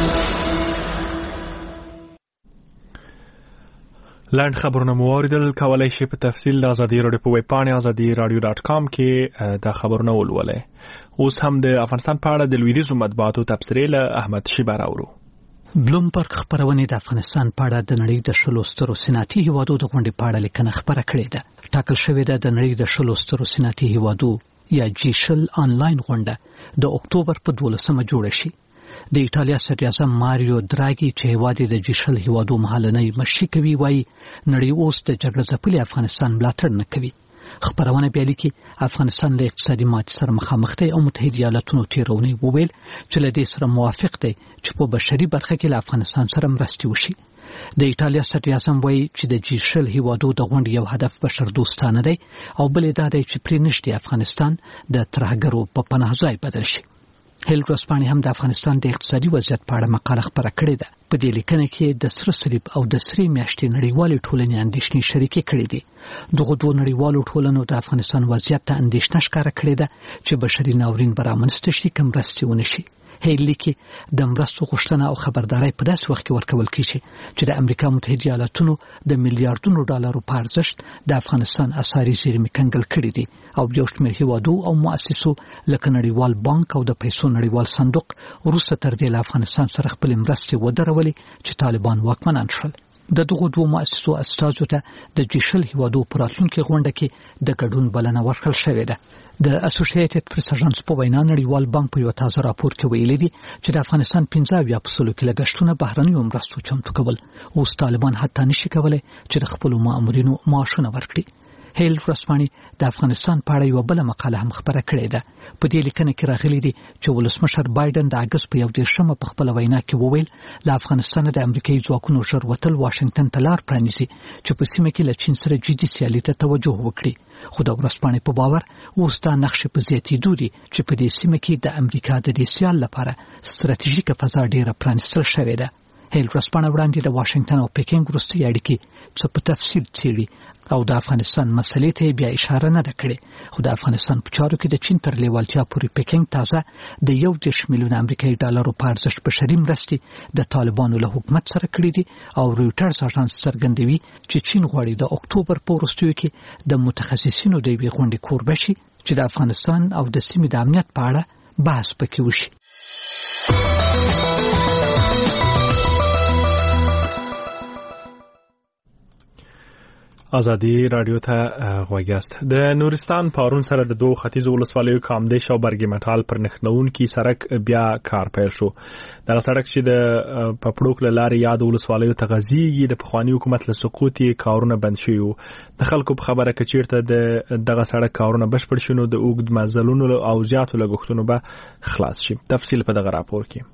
لاند خبرونه مو اوریدل. کولای شئ په تفصیل د ازادي رادیو په ویب پاڼه azadi.radio.com کې د خبرونه ولولئ. اوس هم د افغانستان په اړه د لویدیځو مطبوعاتو تبصرې له احمد شیبه راوړو. بلومبرګ خبرونه د افغانستان په اړه د نړۍ د 10 سترو صنعتي هیوادو د غونډې په اړه لیکنه خبره کړې ده. ټاکل شوې ده د نړۍ د 10 سترو صنعتي هیوادو یا جیشل آنلاین غونډه د اکتوبر په 12مه جوړه شي. د ایټالیا صدر اعظم ماریو دراګي چې هیواد د جیشل هیوادو مهالنۍ مشري کوي وایي نړۍ اوس د جګړه ځپلي افغانستان ملاتړ نه کوي. خبرونه بیا لیکي افغانستان له اقتصادي ماتې سره مخامخ دی او متحده ایالاتونو تیرونی وویل چې له دې سره موافق دی چې په بشري برخه کې له افغانستان سره مرستې وشي. د ایټالیا صدر اعظم وایي چې د جیشل هیوادو د غونډې یو هدف بشر دوستانه دی او بل دا دی چې پرې نشي افغانستان د ترهګرو په پناه ځای بدل شي. هیل ورځپاڼې هم د افغانستان د اقتصادي وضعیت په اړه مقاله خپره کړې ده. په دې لیکنه کې د سره صلیب او د سرې میاشتې نړیوالې ټولنې اندېښنې شریکې کړې دي. دغه دوه نړیوالو ټولنو د افغانستان وضعیت ته اندېښنه ښکاره کړې ده چې بشري ناورین به رامنځته شي که مرستې ونه شي. هیل لیکي د مرستو غوښتنه او خبرداري په داسې وخت کې ورکول کیږي چې د امریکا متحده ایالاتونو د میلیارډونو ډالرو په ارزښت د افغانستان اساري زیرمې کنګل کړې دي او یو شمېر هیوادو او مؤسسو لکه نړیوال بانک او د پیسو نړیوال صندوق وروسته تر دې له افغانستان سره خپل مرستې ودرولې چې طالبان واکمنان شول. د دغو دوه مؤسسو استازو ته د جیشل هیوادو په راتلونکي غونډه کې د ګډون بلنه ورکړل شوې ده. د اسوسییټډ پریس اژانس په وینا نړیوال بانک په یو تازه راپور کې ویلي دي چې د افغانستان 15% کې لګښتونه بهرنیو مرستو چمتو کول او طالبان حتی نشي کولای چې د خپل مامورینو معاشونه ورکړي. هیل ورځپاڼې د افغانستان په اړه یو بل مقاله هم خبره کړې ده. په دې لیکنه کې راغلي دي چې ولسمشر بایدن د اگست په 11مه په خپل وینا کې وویل له افغانستان د امریکایي ځواکونو ژر وتل واشنگټن ته لار پرانیزي چې په سیمه کې له چین سره جدي سیالي ته توجه وکړي. خو د ورځپاڼې په باور اوس دا نقشې په زیاتېدو دي چې په دې سیمه کې د امریکا د دې سیال لپاره ستراتیژیکه فضا ډېره پرانیستل شوې ده. هیل ورځپاڼه وړاندې د واشنگټن او پکینګ وروستۍ اړیکې څه په تفصیل څېړي او د افغانستان مسلې ته بیا اشاره نه ده کړې. خو د افغانستان په چارو کې د چین تر لیوالتیا پورې پکینګ تازه د 1 میلیون امریکایي ډالرو په ارزښت بشري مرستې د طالبانو له حکومت سره کړې دي او رویټرز اژانس څرګندوي چې چین غواړي د اکتوبر په وروستیو کې د متخصصینو د یوې غونډې کوربه شي چې د افغانستان او د سیمې د امنیت په اړه بحث پکې وشي. ازادي رادیو ته غوږیاست. د نورستان پارون سره د دوه ختیځو ولسوالیو کامدیش او برګی مټال پر نښلون کی سړک بیا کار پیل شو. دغه سړک چې د پپړوک لارې یاد ولسوالیو ته غزيږي د پخوانی حکومت له سقوطي کارونه بند شوی. د خلکو په خبره کې چیرته دغه سړک کارونه بشپړ شونه د اوږد مزلونو او زیاتو لګښتونو به خلاص شي. تفصیل په دغه راپور کې.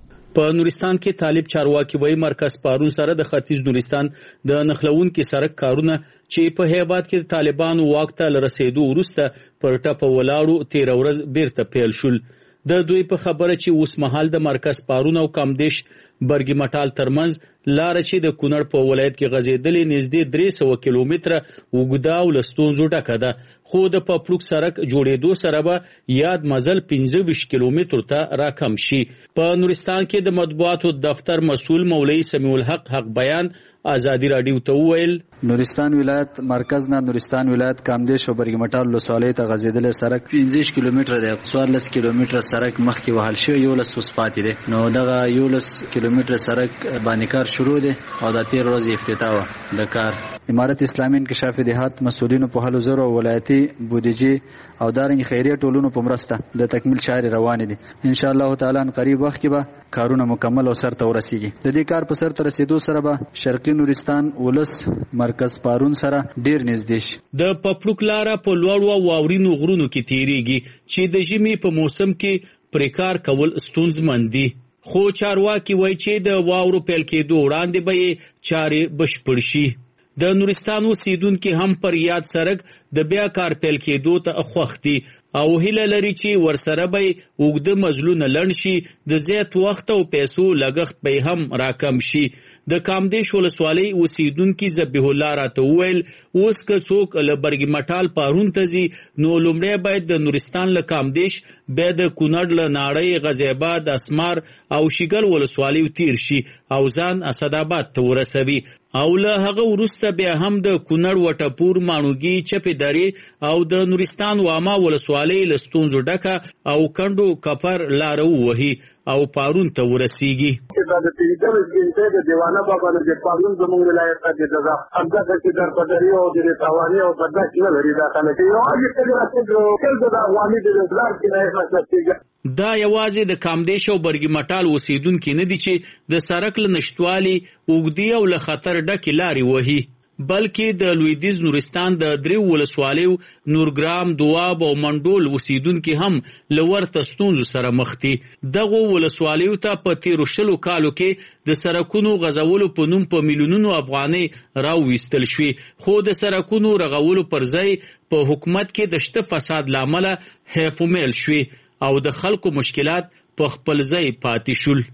په نورستان کې طالب چارواکي وایي مرکز پارون سره د ختیځ نورستان د نخلون کې سړک کارونه چې په هیبات کې طالبانو واک ته رسیدو وروسته پر ټاپه ولاړو 13 ورځ بیرته پیل شول. د دوی په خبره چې اوس مهال د مرکز پارون او کامدیش برګی مټال ترمنځ لار چې د کونړ په ولایت کې غزیدلې نږدې 300 کیلومتره وګدا او لستونزو ډکه ده. خو د پپړوک سړک جوړېدو سره به یاد مزل 25 کیلومتر ته راکم شي. په نورستان کې د مطبوعاتو دفتر مسؤل مولوی سمیع الحق حق بیان ازادي رادیو ته وویل نورستان ولایت مرکز نه نورستان ولایت کامدیش او برګی مټال ولسوالۍ ته غزیدلې سړک 15 کیلومتر دی. 14 کیلومتر سړک مخکې وهل شوی 11 وسپاتې دی. نو دغه 11 کیلومتر سړک باندې کار شروع دی او د 13 ورځې افتتاح و د کار. امارت اسلامي انکشاف دهات مسؤلینو په هلو زرو ولایتي بودیجه او دارنګ خیریه ټولونو په مرسته د تکمیل چارې روانې دي. ان شاء الله تعالی ان قریب وخت کې به کارونه مکمل او سرته ورسیږي. د دې کار په سرته رسیدو سره به شرقي نورستان ولس مرکز پارون سره ډیر نږدې شي. د پپړوک لار په لوړو او واورینو غرونو کې تیریږي چې د ژمي په موسم کې پریکار کول ستونزمن دي. خو چارواکي وایي چې د واورو پیل کېدو وړاندې به چارې بشپړ شي. د نورستان اوسیدونکو هم پر یاد سړک د بیا کار پیل کېدو ته خوښ دي او هیله لري چې ورسره به اوږده مزلونه لنډ شي، د زیات وخت او پیسو لګښت به هم راکم شي. د کامدیش ولسوالۍ اوسیدونکو ذبیح الله راته وویل اوس که څوک له برګی مټال پارون ته ځي نو لومړی باید د نورستان له کامدیش بیا د کونړ له ناړۍ غزیاباد اسمار او شیګل ولسوالیو تیر شي او ځان اسداباد ته ورسوي او له هغه وروسته بیا هم د کونړ وټپور مانوګي چپې درې او د نورستان واما ولسوالۍ له ستونزو ډکه او کندو کپر لاره ووهي او پارون ته ورسیږي. د پیډل جنته د دیوانه بابا د پارون زموږ ولایت ته د ځخه چې در پدری او د تاوانی او بدل کې لري دا کنه چې یو هغه څه راځي چې د افغاني د بلار کې نه مطلب دا یوازې د کامدیش او برګی مټال اوسیدونکو نه دي چې د سړک له نشټوالي اوګدي او له خطر ډکې لارې وهي، بلکې د لویدیز نورستان د دریو ولسوالیو نورګرام، دواب او منډول اوسیدونکو هم له ورته ستونزو سره مخ دي. دغه ولسوالیو ته په 13 کالو کې د سړکونو غزولو په نوم په میلیونونو افغانۍ راوویستل شوې، خو د سړکونو رغولو پر ځای په حکومت کې د شته فساد لامل هیف ومیل شوې او د خلکو مشکلات په خپل ځای پاتې شول.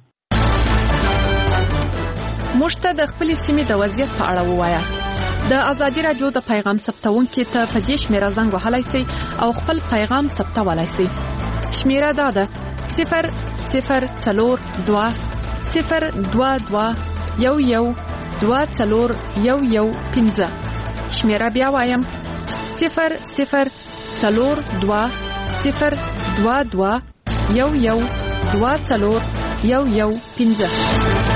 مشته د خپل سیمې د وضعیت په اړه ووایاست. د ازادي رادیو د پیغام ثبتونکو ته په دې شمیره زنګ وهلای شئ او خپل پیغام ثبتولای شئ. شمیره دا ده 00422 022112415. شمیره بیا وایم 00422112415.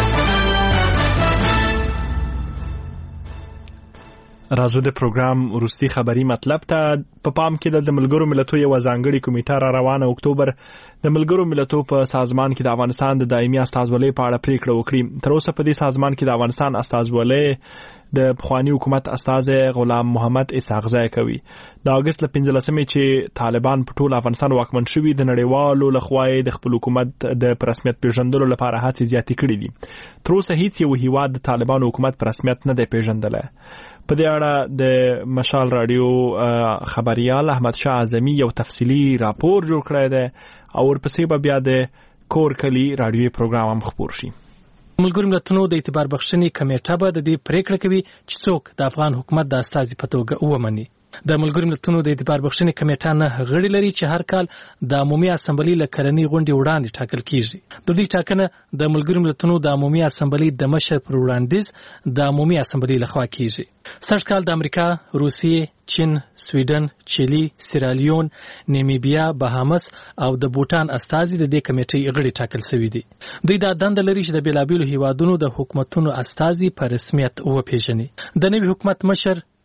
راځو د پروګرام وروستي خبري مطلب ته په پام کې د ملګرو ملتونو یو ځانګړي کمیټه را روانه اکتوبر د ملګرو ملتونو په سازمان کې د افغانستان د دایمي استازولۍ په اړه پریکړه وکړي. تر اوسه په دې سازمان کې د افغانستان استازولۍ د پخوانی حکومت استاذ غلام محمد اسحاق زای کوي. د اگست 15 چې طالبان په ټول افغانستان واکمن شوي د نړیوالو لخوا د خپل حکومت د رسمیت پیژندلو لپاره هڅې زیاتې کړې دي. تر اوسه هیڅ یو هیواد د طالبان حکومت په رسمیت نه دی پیژندلی. په دې اړه د مشال رادیو خبريال احمد شاه اعظمي یو تفصیلی راپور جوړ کړی دی او ورپسې به بیا د کور کلی رادیوي پروګرام هم خپور شي. ملګرو ملتونو د اعتبار بخښنې کمیټه به د دې پریکړه کوي چې څوک د افغان حکومت د استازي په توګه ومني. د ملګرو ملتونو د اعتبار بخښنې کمیټه نه غړي لري چې هر کال د عمومي اسمبلی له کرنی غونډې وړاندې ټاکل کیږي. د دې ټاکنه د ملګرو ملتونو د عمومي اسمبلی د مشر پر وړاندیز د عمومي اسمبلی لخوا کیږي. سږ کال د امریکا، روسیې، چین، سویډن، چیلی، سیرالیون، نیمیبیا، بهامس او د بوټان استازي د دې کمیټې غړي ټاکل شوي دي. دوی دا دنده لري چې د بیلابیلو هیوادونو د حکومتونو استازي په رسمیت وپیژني. د نوي حکومت مشر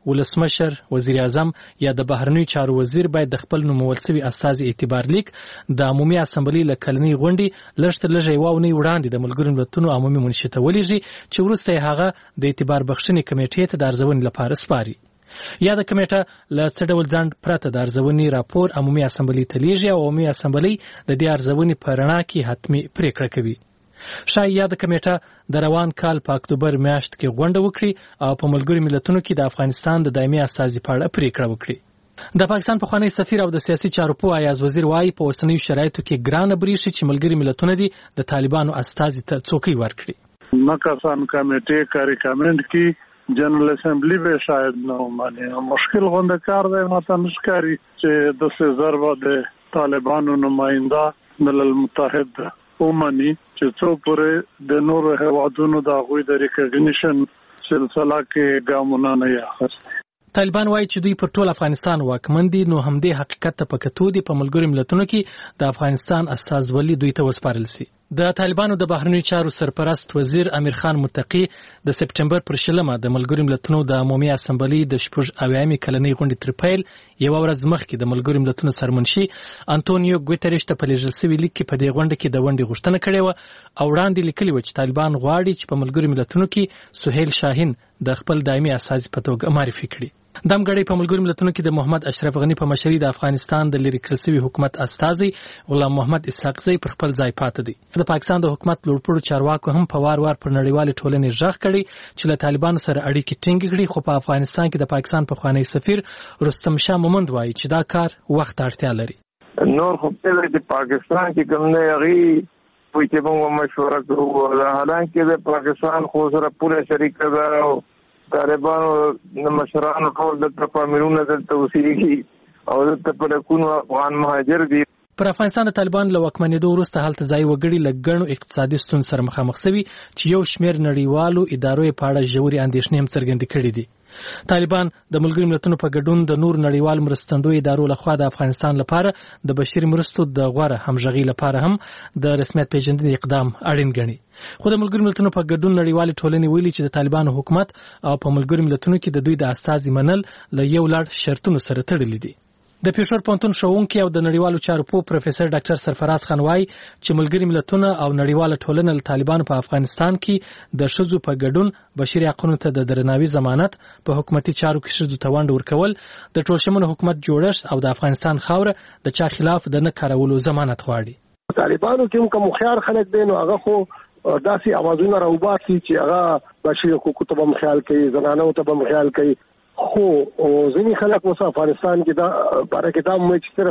ولسمشر، وزیر اعظم یا د بهرنیو چارو وزیر باید د خپل نومول شوي استازي اعتبار لیک د عمومي اسمبلی له کلنۍ غونډې لږ تر لږه یوه اونۍ وړاندې د ملګرو ملتونو عمومي منشي ته ولېږي چې وروسته یې هغه د اعتبار بخښنې کمیټې ته د ارزونې لپاره سپاري. یا د کمیټه له څه ډول ځنډ پرته د ارزونې راپور عمومي اسمبلی ته لیږي او عمومي اسمبلی د دې ارزونې په رڼا کې حتمي پریکړه کوي. شاید یا د کمیټه د روان کال په اکتوبر میاشت کې غونډه وکړي او په ملګرو ملتونو کې د افغانستان د دایمي استازي په اړه پریکړه وکړي. د پاکستان پخوانی سفیر او د سیاسي چارو پوه ایاز وزیر وایي په اوسنیو شرایطو کې ګرانه بریښي چې ملګري ملتونه دي د طالبانو استازي ته څوکۍ ورکړي. مکسان کمیټې کا ریکمند کی جنرال اسمبلی به شاید نه مانی مشکل غونډه کار دی ماته مشکاري چې د سزار د طالبانو نماینده ملل متحد ومني چې څو پورې د نورو هیوادونو د غوي د ریکګنیشن سلسله کې ګامونه نه اخیستي. طالبان وایي چې دوی پر ټول افغانستان واکمن دي، نو همدې حقیقت ته په کتو دي په ملګرو ملتونو کې د افغانستان استازولي دوی ته وسپارل سي. د طالبانو د بهرنیو چارو سرپرست وزیر امیر خان متقی د سپټمبر پر 20 د ملګرو ملتونو د عمومي اسمبلی د 80 کلنۍ غونډې تر پیل یو ورځ مخکې د ملګرو ملتونو سرمنشي انټونیو ګوتریش ته په لیږل شوي لیک کې په دې غونډه کې د ونډې غوښتنه کړې وه او وړاندې لیکلي وه چې طالبان غواړي چې په ملګرو ملتونو کې سهیل شاهین د خپل دایمي استازي په توګه معرفي کړي. دمګړی په ملګرو ملتونو کې د محمد اشرف غنی په مشرۍ د افغانستان د لری کړل شوي حکومت استازي غلام محمد اسحاق زئی پر خپل ځای پاتې دي. د پاکستان د حکومت لوړپوړو چارواکو هم په وار وار پر نړیوالې ټولنې غږ کړي چې له طالبانو سره اړیکې ټینګ کړي، خو په افغانستان کې د پاکستان پخوانی سفیر رستم شاه مومند وایي چې دا کار وخت اړتیا لري. نور خو په پاکستان کې کوم نه یغي وایي چې موږ مشوره کوو، حالانکه د پاکستان خو سره پوره شریک ده. طالبانو د مشرانو ټول د پامیرونه دلته اوسېږي او دلته په لکونو افغان مهاجر دي. پر افغانستان د طالبان له واکمنېدو وروسته هلته ځای وګړي له ګڼو اقتصادي ستونزو سره مخامخ شوي چې یو شمېر نړیوالو ادارو یې په اړه ژورې اندېښنې هم څرګندې کړې دي. طالبان د ملګرو ملتونو په ګډون د نور نړیوال مرستندوی ادارو لخوا د افغانستان لپاره د بشري مرستو د غوره همغږي لپاره هم د رسمیت پیژندنې اقدام اړین ګڼي. خو د ملګرو ملتونو په ګډون نړیوالې ټولنې ویلي چې د طالبانو حکومت او په ملګرو ملتونو کې د دوی د استازي منل له یو لړ شرطونو سره تړلي دي. د پېښور پوهنتون ښوونکی او د نړیوالو چارو پوه پروفیسور ډاکټر سرفراز خان وایي چې ملګري ملتونه او نړیواله ټولنه له طالبانو په افغانستان کې د ښځو په ګډون بشري حقونو ته د درناوي ضمانت، په حکومتي چارو کې ښځو ته ونډه ورکول، د ټولشموله حکومت جوړښت او د افغانستان خاوره د چا خلاف د نه کارولو ضمانت غواړي. طالبانو کې کوم مخیار خلک دي نو هغه خو داسې اوازونه راوباسي چې هغه بشري حقوقو ته هم خیال کوي، زنانو ته هم خیال کوي، خو ځینې خلک اوس افغانستان کې دا باره کې دا موږ چې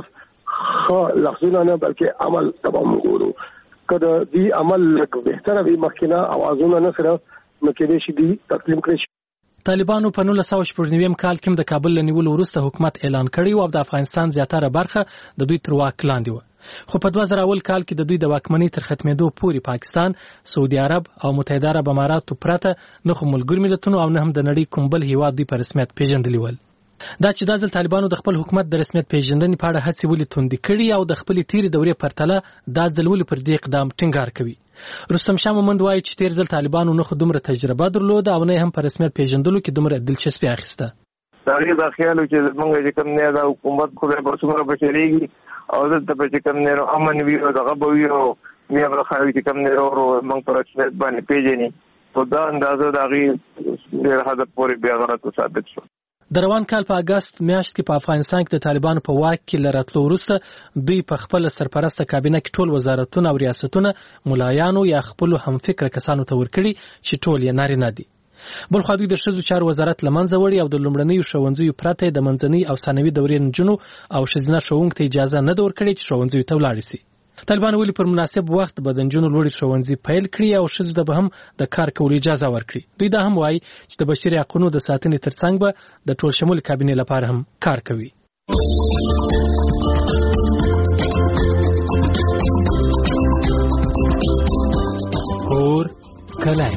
صرف لفظونه نه بلکې عمل ته هم ګورو. که د دې عمل لږ بهتره وي مخکې نه اوازونه نه سره نو کېدای شي دي تسلیم کړي شي. طالبانو په 1999 کال کې د کابل له نیولو وروسته حکومت اعلان کړی او د افغانستان زیاتره برخه د دوی تر واک لاندې وه. خو په 2000 کال کې د دوی د واکمنۍ تر ختمېدو پورې پاکستان، سعودي عرب او متحده عرب اماراتو پرته نه خو ملګرو ملتونو او نه هم د نړۍ کوم بل هیواد دوی په رسمیت پیژندلی ول. دا چې دا ځل طالبانو د خپل حکومت د رسمیت پیژندنې په اړه هڅې ولې توندې کړي او د خپلې تیرې دورې پرتله دا ځل ولې پر دې اقدام ټینګار کوي. رستم شاه مومند وایي چې تیر ځل طالبانو نه خو دومره تجربه درلوده او نه هم په رسمیت پیژندلو کې دومره دلچسپي اخیسته. هغې دا خیال و چې موږ چې کوم نه دا حکومت خدای به څومره بچېږي او دلته به چې کوم نه امن وي او دغه به وي او بیا به خلک چې کوم نه موږ په رسمیت باندې پیژني. خو دا اندازه د هغې ډېر حده پورې بیا غلط ثابت شو. د روان کال په اګست میاشت کې په افغانستان کې د طالبانو په واک کې له راتلو وروسته دوی په خپل سرپرسته کابینه کې ټول وزارتونه او ریاستونه ملایانو یا خپلو همفکره کسانو ته ورکړي چې ټول یې نارینه دي. بلخوا دوی د ښځو چارو وزارت له منځه وړي او د لومړنیو ښوونځیو پرته د منځنۍ او ثانوي دورې نجونو او ښځینه ښوونکو ته اجازه نه ده ورکړې چې ښوونځیو ته ولاړې سي. طالبان ولې پر مناسب وخت به د نجونو لوړې ښوونځي پیل کړي او ښځو ته به هم د کار کولو اجازه ورکړي. دوی دا هم وایي چې د بشري حقونو د ساتنې ترڅنګ به د ټولشمول کابینې لپاره هم کار کوي. اور کلای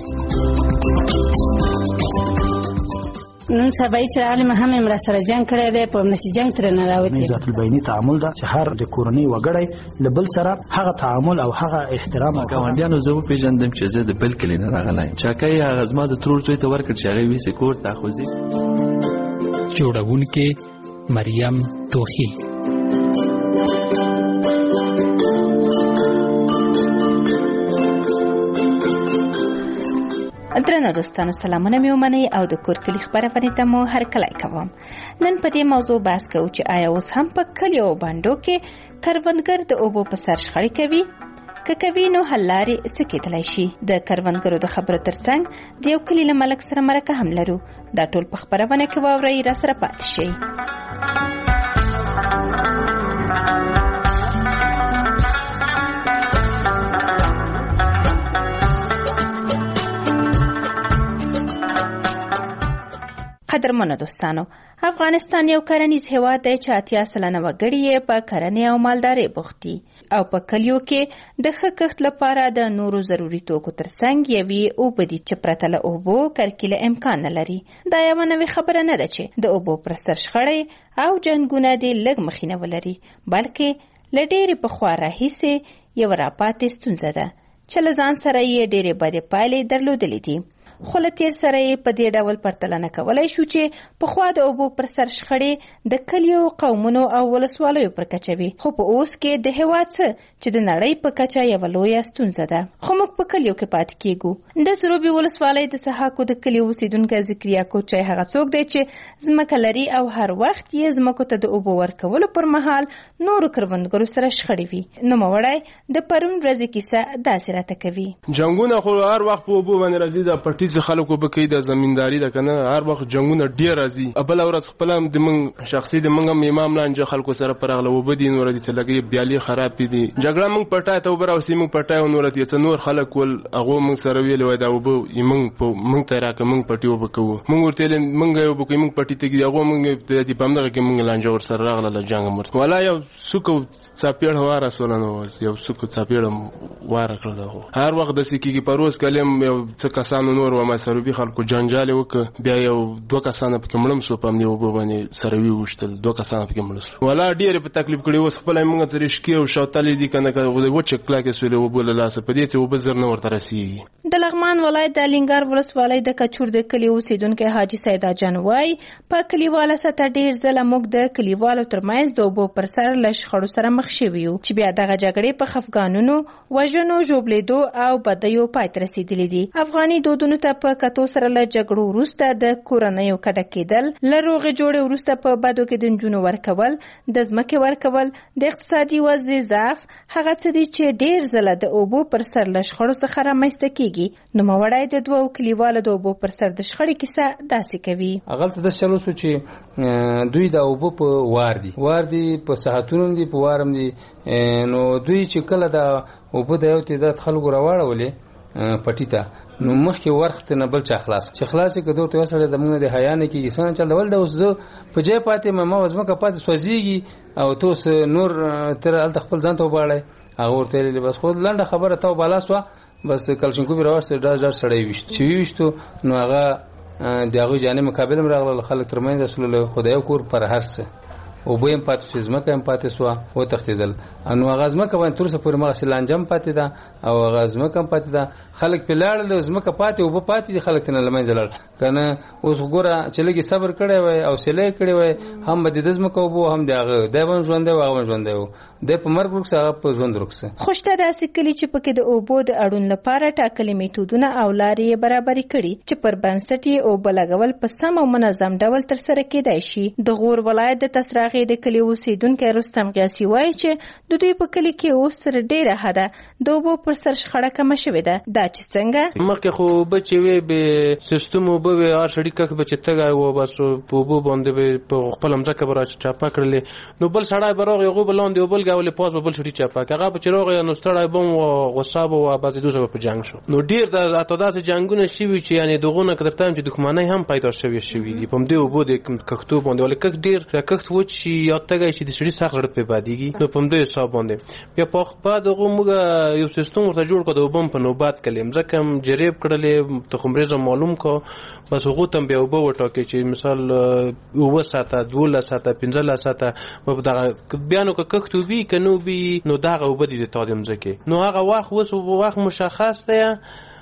نن سبا چې عالم هم امر سره جنگ کړی دی په نشي جنگ تر نه راوتی. ذات البینی تعامل دا چې هر د کورنۍ وګړی لبل سره هغه تعامل او هغه احترام او ګاونډیانو زه پیژندم چې زه د بل کلی نه راغلی چاکه هغه زما د ترور زوی ته ورکړ چې هغه ویسه کور ته خوځي. جوړونکې مریم توخی. درنو دوستانو سلامونه مې ومنئ او د کور کلي خبرونه ته مو هرکلی کوم. نن په دې موضوع بحث کوو چې آیا اوس هم په کلیو او بانډو کې کروندګر د اوبو په سر شخړې کوي؟ که کوي نو حل لارې څه کېدلی شي؟ د کروندګرو د خبرو ترڅنګ د یو کلي له ملک سره مرکه هم لرو. دا ټول په خبرونه کې واورئ، را سره پاتې شئ. قدرمنو دوستانو، افغانستان یو کرنیز هیواد دی چې 80% وګړي یې په کرنې او مالدارۍ بوخت دي او په کلیو کې د ښه کښت لپاره د نورو ضروري توکو ترڅنګ یوې اوبه دي چې پرته له اوبو کرکیله امکان نه لري. دا یوه نوې خبره نه ده چې د اوبو پر سر شخړې او جنګونه دې لږ مخینه ولري، بلکې له ډېرې پخوا راهیسې یوه راپاتې ستونزه ده چې له ځان سره یې ډېرې بدې پایلې درلودلې دي. خو له تیر سره یې په دې ډول پرتله نه کولی شو چې پخوا د اوبو پر سر شخړې د کلیو، قومونو او ولسوالیو پر کچه وي، خو په اوس کې د هېواد څه چې د نړۍ په کچه یوه لویه ستونزه ده. خو موږ په کلیو کې پاتې کېږو. د سروبي ولسوالۍ د سحاکو د کلي اوسیدونکی ذکریا کوچی هغه څوک دی چې ځمکه لري او هر وخت یې ځمکو ته د اوبو ورکولو پر مهال نورو کروندګرو سره شخړې وي. نوموړی د پرون ورځې کیسه داسې راته کوي. جنګونه خو هر وخت په اوبو باندې راځي، د پټي خلکو به کوي، د زمینداری د کنه هر وخت جنگونه ډیر راځي. بل ورځ خپل هم د من شخصي د منګم امام لانجه خلکو سره پرغله وبدي نور دي چې لګي بیالي خراب دي. جګړه موږ پټای ته وبراو سي موږ پټای نور دي چې نور خلک ول هغه موږ سره ویل وای دا وب یمن په موږ ته راکه موږ پټي وبکو موږ ورته موږ یو بکو موږ پټي ته هغه موږ د پامدغه کې موږ لانجه ور سره راغله جنگ مر ولا یو سکو چاپیړ واره سولنو یو سکو چاپیړ واره کړو. هر وخت د سکیږي پروس کلم یو څه کسانو نور و ما سروبي خلکو جنجال وک بیا یو دوه کسانه پکې مړم سو پم دی وبو باندې سروي وشتل دوه کسانه پکې مړ سو ولا ډیر په تکلیف کړي وس خپل موږ ته رشکی او شوتلې دي کنه و چې کلا کې سولې وبو له لاس په دې ته وبزر نه ورته رسیږي. د لغمان ولایت د لنګار ولسوالۍ د کچور د کلی اوسیدونکو حاجی سیدا جنوای په کلیواله سطح ډیر ځله موږ د کلیوالو ترمنځ د اوبو پر سر لږ خړو سره مخ شوي یو چې بیا دغه جګړې په خفګانونو، وژنو، ژوبلیدو او بدیو پای ته رسیدلې دي. افغاني دودونو ته په کتو سره له جګړو وروسته د کورنیو کډه کېدل، له روغې جوړې وروسته په بدو کې د نجونو ورکول، د ځمکې ورکول، د اقتصادي وضع ضعف هغه څه دي چې ډیر ځله د اوبو پر سر له شخړو څخه رامنځته کېږي. نوموړی د دوو کلیوالو د اوبو پر سر د شخړې کیسه داسې کوي. هغلته داسې چل وشو چې دوی د اوبو په وار دي په ساحتونو دي په وارم دي، نو دوی چې کله د اوبو د یو تعداد خلکو راواړولې پټي ته نو مخکې ورخت نه بل چا خلاص چې خلاصې کدو ته وسړې د موږ د حیا نه کېږي څنګه چل ول د اوس زه په ځای پاتې ما وزمکه پاتې سوځيږي او توس نور تر الته خپل ځان ته وباړی هغه ورته لري بس خو لنډه خبره ته بالا سو بس کلشنکو به راوسته ډاډ سړی وشت چې وشتو نو هغه دغه جانب مقابل راغله خلک ترمنځ رسول خدای کور پر هرڅه او به هم پاتې شي ځمکه هم پاتې سو او تختیدل انو غزمکه باندې تر څه پورې ما سلانجم پاتې ده او غزمکه هم پاتې ده خلک په لاړ له ځمکه پاتې او په پاتې دي خلک تنه لمنځ لړ کنه اوس وګوره چې لګي صبر کړی وای او سلې کړی وای هم به د ځمکه وبو هم دغه دایو ژوند دی او ژوند دی د په مرګ وکړه هغه په ژوند وکړه. خوشته داسې کلی چې پکې د اوبو د اړون لپاره ټاکلي میتودونه او لارې برابرې کړي چې پر بنسټ یې اوبه لګول په سم او منظم ډول ترسره کېدای شي. د غور ولایت د تسراغې د کلي اوسیدونکی رستم غیاسي وایي چې د دوی په کلي کې اوس تر ډېره حده د اوبو پر سر شخړه کمه شوې ده. دا چې څنګه مخکې خو بچې وې به سیستم اوبه وې هر سړي کک به چې تګای و بس په اوبو باندې به په خپل مځکه به راچ چاپه کړلې نو بل سړی به راغی هغه بلاندې او بل ګاولې پاس به بل سړي چاپه هغه به چې راغی نو ستړی بم او غصه به او بعد دوزه په جنگ شو. نو ډیر د اتوداس جنگونه شوي چې یعنی دغونه کړتام چې دښمنۍ هم پیدا شوي دي په دې اوبو د کښتو باندې ولې کښ ډیر کښت و چې یا تګای چې د سړي سخت غړپ په بادیږي نو په دې حساب باندې بیا په بعد هغه موږ یو سیستم ورته جوړ کړو د وبم په نوبات کلم ځکه جریب کړلې تخمریزه معلوم کو بس هغه تم بیا وبو وټاکي چې مثال و ساته 12 ساته 15 ساته په دغه بیانو کښتو وی کنو بي نو دغه وبدي د تادم ځکه نو هغه وخت مشخص دی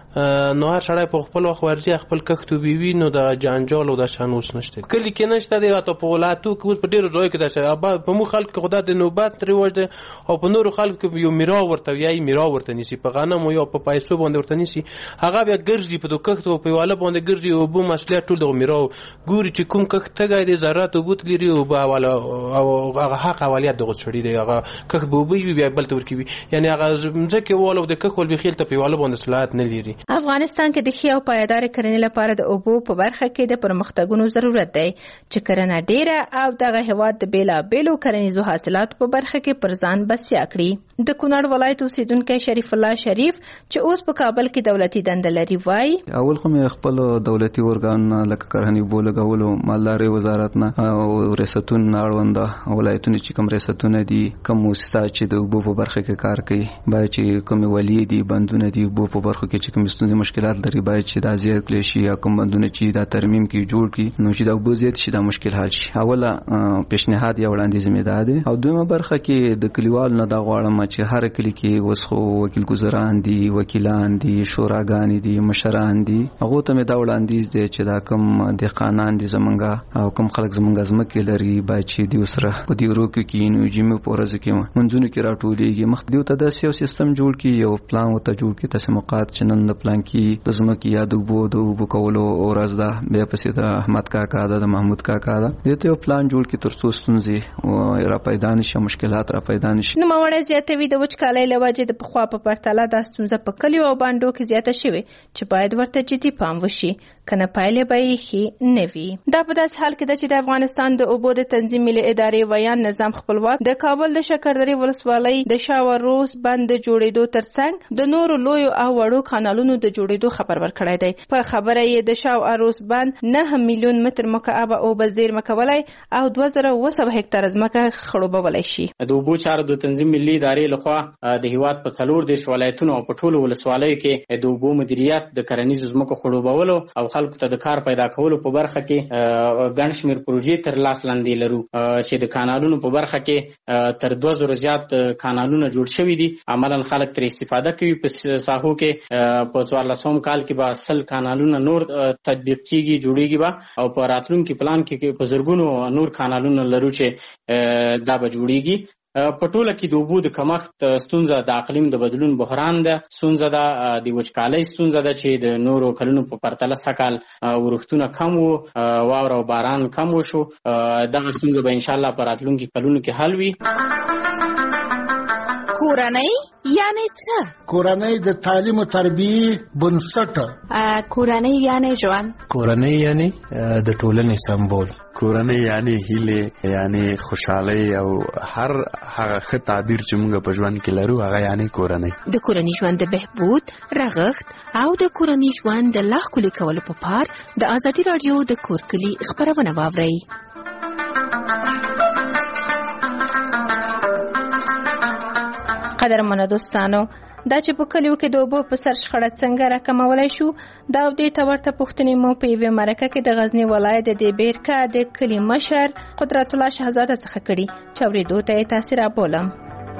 نو هر سړی په خپل وخت ورځي خپل کښت وبوي نو د جانجال او د شانوس نشته کلی کې نشته دی او په ولایتو کې اوس په ډیرو ځای کې دا په مو خلک کې خدای د نوبت ریواج دی او په نورو خلک کې یو میرا ورته یای میرا ورته نسی په غنم او یا په پیسو باندې ورته نسی هغه بیا ګرځي په کښت او په واله باندې ګرځي او بو مسئله ټول د میرا ګوري چې کوم کښت تګای دی ضرورت او بوت لري او به والا او هغه حق اولیت دغه چړي دی هغه کښت بوبي بیا بل تور کوي یعنی هغه ځکه والو د کښت ول بخیل ته په واله باندې صلاحیت نه لري افغانستان کې د ښه او پایدار کرنې لپاره د اوبو په برخه کې د پرمختګونو ضرورت دی چې کرنه ډیره او دغه هیواد د بیلابیلو کرنیزو حاصلاتو په برخه کې پر ځان بسیا کړي د کونړ ولایت اوسیدونکو شریف الله شریف چې اوس په کابل کې دولتي دنده لري وایي اول خو مې خپل دولتي ارګان لکه کرهنی بولګولو مالداري وزارت نه او ریاستون اړوند ولایتونه چې کوم ریاستونه دي کوم مؤسسات چې د اوبو په برخه کې کار کوي باید چې کوم ولی دي بندونه دي اوبو په برخه کې چې کوم ستونزې مشکلات لري باید چې دا زیات کړي شي یا کوم بندونه چې دا ترمیم کې جوړ کړي نو چې دا اوبو زیات شي دا مشکل حل شي اوله پیشنهاد یا وړاندیز مې ده او دویمه برخه کې د کلیوالو نه دا غواړم چې هر کلی کې وسخو وکیل ګزاران دي وکیلان دي شوراګان دي مشران دي هغه ته مې دا وړاندیز دی چې دا کوم د قانون دي زمونږه او کوم خلک زمونږه زمکه لري باید چې دی سره په دې ورو کې نو جمع پورز کې منځونه کې راټولېږي مخ دیو ته د سیستم جوړ کی یو پلان وته جوړ کی تسمقات چنن د پلان کې د زمکه یاد وبو کولو او رازدا بیا پسې د احمد کاکا د محمود کاکا دا دته یو پلان جوړ کی تر څو ستونزې او را پیدا نشي مشکلات را پیدا نشي نو مړې زیاتوي د وچکالۍ لوجه د پخوا په پرتله د ستونزه په کلیو او باندو کې زیاته شوي چې باید ورته جدي پام وشي کنه پایلې به یې نوي دا په داس حال کې چې د افغانستان د اوبو د تنظیم ملي ادارې ویان نظام خپلواک د کابل د شکردرې ولسوالۍ د شاوروز بند جوړېدو ترڅنګ د نورو لویو او وړو کانالونو د جوړېدو خبر ورکړی دی په خبره یې د شاوروز بند 9 میلیون متر مکعب اوبه زیرمه کولای او 2700 هکتار ځمکه خړوبولای شي د اوبو چارو د تنظیم ملي ادارې لخوا د هیواد په څلور د ولایتونو او په ټولو ولسوالیو کې د اوبو مدیریت د کرنیزو ځمکو خړوبولو او خلکو ته د کار پیدا کولو په برخه کې ګڼ شمېر پروژې تر لاس لاندې لرو چې د کانالونو په برخه کې تر 2000 زیات کانالونه جوړ شوي دي عملاً خلک تر استفاده کوي په ساحو کې په 1400 کال کې به 100 کانالونه نور تطبیق کیږي جوړیږي به او په راتلونکي پلان کې په زرګونو نور کانالونه لرو چې دا به جوړیږي په ټوله کې د اوبو د کمښت ستونزه د اقلیم د بدلون بحران ده ستونزه ده د وچکالۍ ستونزه ده چې د نورو کلونو په پرتله سکهال ورښتونه کم وو واوره او باران کم وشو دغه ستونزه به انشاءالله په راتلونکي کلونو کې حل وي کورنۍ یعنی څه؟ کورنۍ د تعلیم او تربیې بنسټ. کورنۍ یعنی ژوند. کورنۍ یعنی د ټولنې سمبول. کورنۍ یعنی هیله یعنی خوشحالي او هر هغه ښه تعبیر چې موږ په ژوند کې لرو هغه یعنی کورنۍ. د کورنۍ ژوند د بهبود رغښت او د کورنۍ ژوند د لا ښکلي کولو په پار د ازادي رادیو د کورکلي خبرونه واورئ. قدرمنو دوستانو دا چې په کلیو کې د اوبو په سر شخړه څنګه راکمولای شو دا او دې ته ورته پوښتنې مو په یوې مرکه کې د غزنی ولایت د بیرکا د کلي مشر قدرت الله شهزاده څخه کړي چې اورېدو ته یې تاثیر بولم.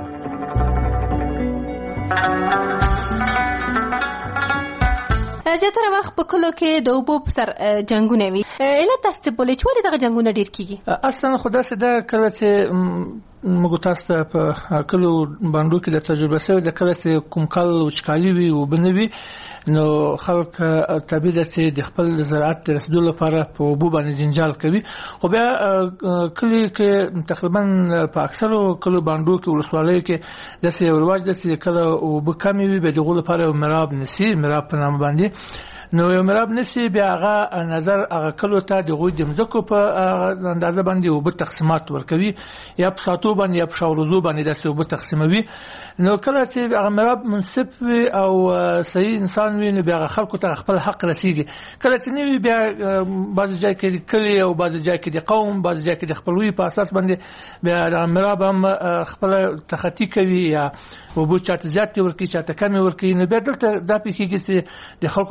زیاتره وخت په کلو کې د اوبو په سر جنگونه وي. علت تاسو بولئ چې ولې دغه جنگونه ډیر کیږي؟ اصلا خو داسې ده کله چې موږ تاسو ته په کلو باندې کې د تجربه سره د کله چې کوم کال وچکالي وي او بنوي نو خلک طبيعي ده چې د خپل زراعت د رسیدو لپاره په اوبو باندې جنجال کوي. خو بیا کلی کې تقریبا په اکثرو کلو باندې کې ولسوالۍ کې د سې ورواج د سې کله اوبو کمی وي به دغه لپاره مراب نسی مراب په نام باندې نو یو مراب نسی بیا هغه نظر هغه کلو ته د غوډ مزکو په اندازه باندې او په تقسیمات ورکوي یا په ساتو باندې یا په شاورزو باندې د سوب تقسیموي. نو کله چې هغه مراب منصف وي او صحیح انسان وي نو بیا خلکو ته خپل حق رسیږي. کله چې نیوي بیا بعض ځای کې کلی او بعض ځای کې د قوم بعض ځای کې د خپلوي په اساس باندې بیا د مراب هم خپل تخطی کوي یا وبو چاته زیات ورکی چاته کم ورکی. نو بیا دلته د پیخیږي چې د خلکو تر مابین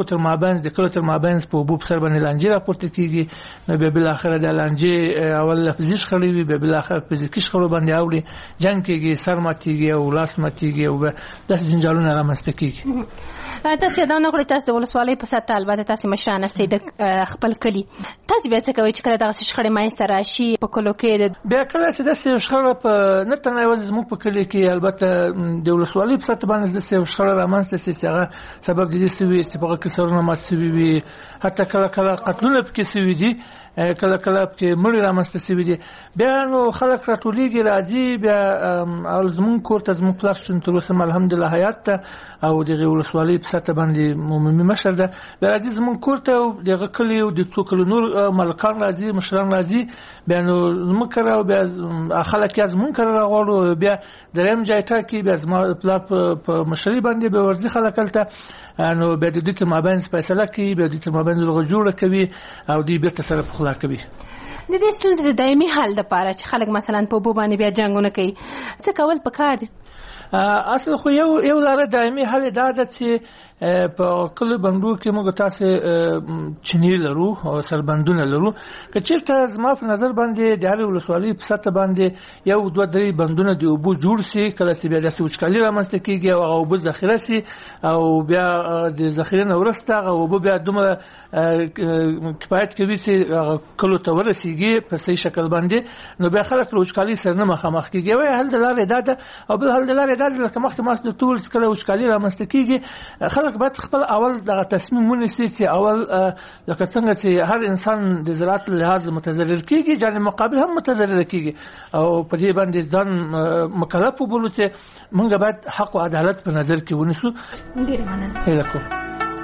مابین د کلو تر مابین په اوبو په سر باندې لانجې راپورته کیږي نو بیا بل اخر د لانجې اول لفظي شخړې وي بیا بل اخر فزیکي شخړې باندې اوړي جنگ کیږي سر ماتيږي او لاس ماتيږي او د جنجالونو رامنځته کیږي. تاسو دا نه غواړئ تاسو د ولسوالۍ په سطح البته تاسو مشران استئ د خپل کلی تاسو بیا څه کوئ چې کله دغه شخړې ماینسته راشي په کلو کې بیا کله چې د شخړې په نه تنه یوازې زموږ په کلی کې البته د ولسوالۍ په سطح باندې د شخړې رامنځته شي هغه سبب دي چې په کې سرونه ماتسوي وي حتی کله قتلونه پکې سوي دي کله کې مړی رامنځته شوي دي بیا نو خلک راټولېږي راځي بیا زموږ کور ته زموږ پلاس چې تر اوسه الحمدلله حیات ته او دغه ولسوالۍ په سطح باندې عمومي مشر ده بیا راځي زموږ کور ته او دغه کلي او د څو کلو نور ملکان راځي مشران راځي بیا نو زموږ کار او بیا خلک یې زموږ کار راغواړو بیا دریم ځای ته کې بیا زموږ پلا په مشري باندې به ورځي خلک الته نو بیا د دې کې مابین فیصله کوي بیا د دې مابین لغه جوړه کوي او دې بیرته سره په خلا کوي. د دې ستونزې د دایمي حل لپاره چې خلک مثلا په بو باندې بیا جنگونه کوي څه کول پکار دي؟ اصل خو یو لاره دایمي حل دا ده چې په کله بندو کې موږ تاسو چنی لرو او سربندونه لرو که چیرته زما په نظر باندې د هر ولسوالۍ په سطح باندې یو دوه درې بندونه دی او بو جوړ سي کله چې بیا د سوچکالي رامنځته کیږي او بو ذخیره سي او بیا د ذخیره نه ورسته او بو بیا دومره کفایت کوي چې کله ته ورسیږي په صحیح شکل باندې نو بیا خلک سوچکالي سره نه مخامخ کیږي وای حل دلاره ده او بل حل دلاره ده لکه مخکې د ټول کله سوچکالي رامنځته کیږي خلک باید خپل اول دغه تصمیم ونیسي چې اول لکه څنګه چې هر انسان د زراعت لحاظ متضرر کیږي جانب مقابل هم متضرر کیږي او په دې باندې ځان مکلف وبولو چې موږ باید حق او عدالت په نظر کې ونیسو. ډیر مننه.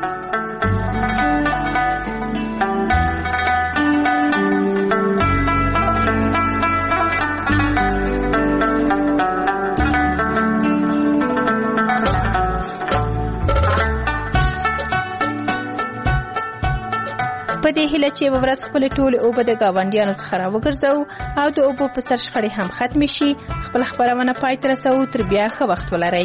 په دې هیله چې ورځ خپل ټول او بده گاونډیانو څخه راوګرځو او د اوبو په سر شخړې هم ختم شي خپل خبرونه پای ته رسو تر بیا ښه وخت ولرئ.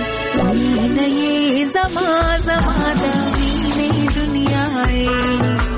زما زما د مینې دنیا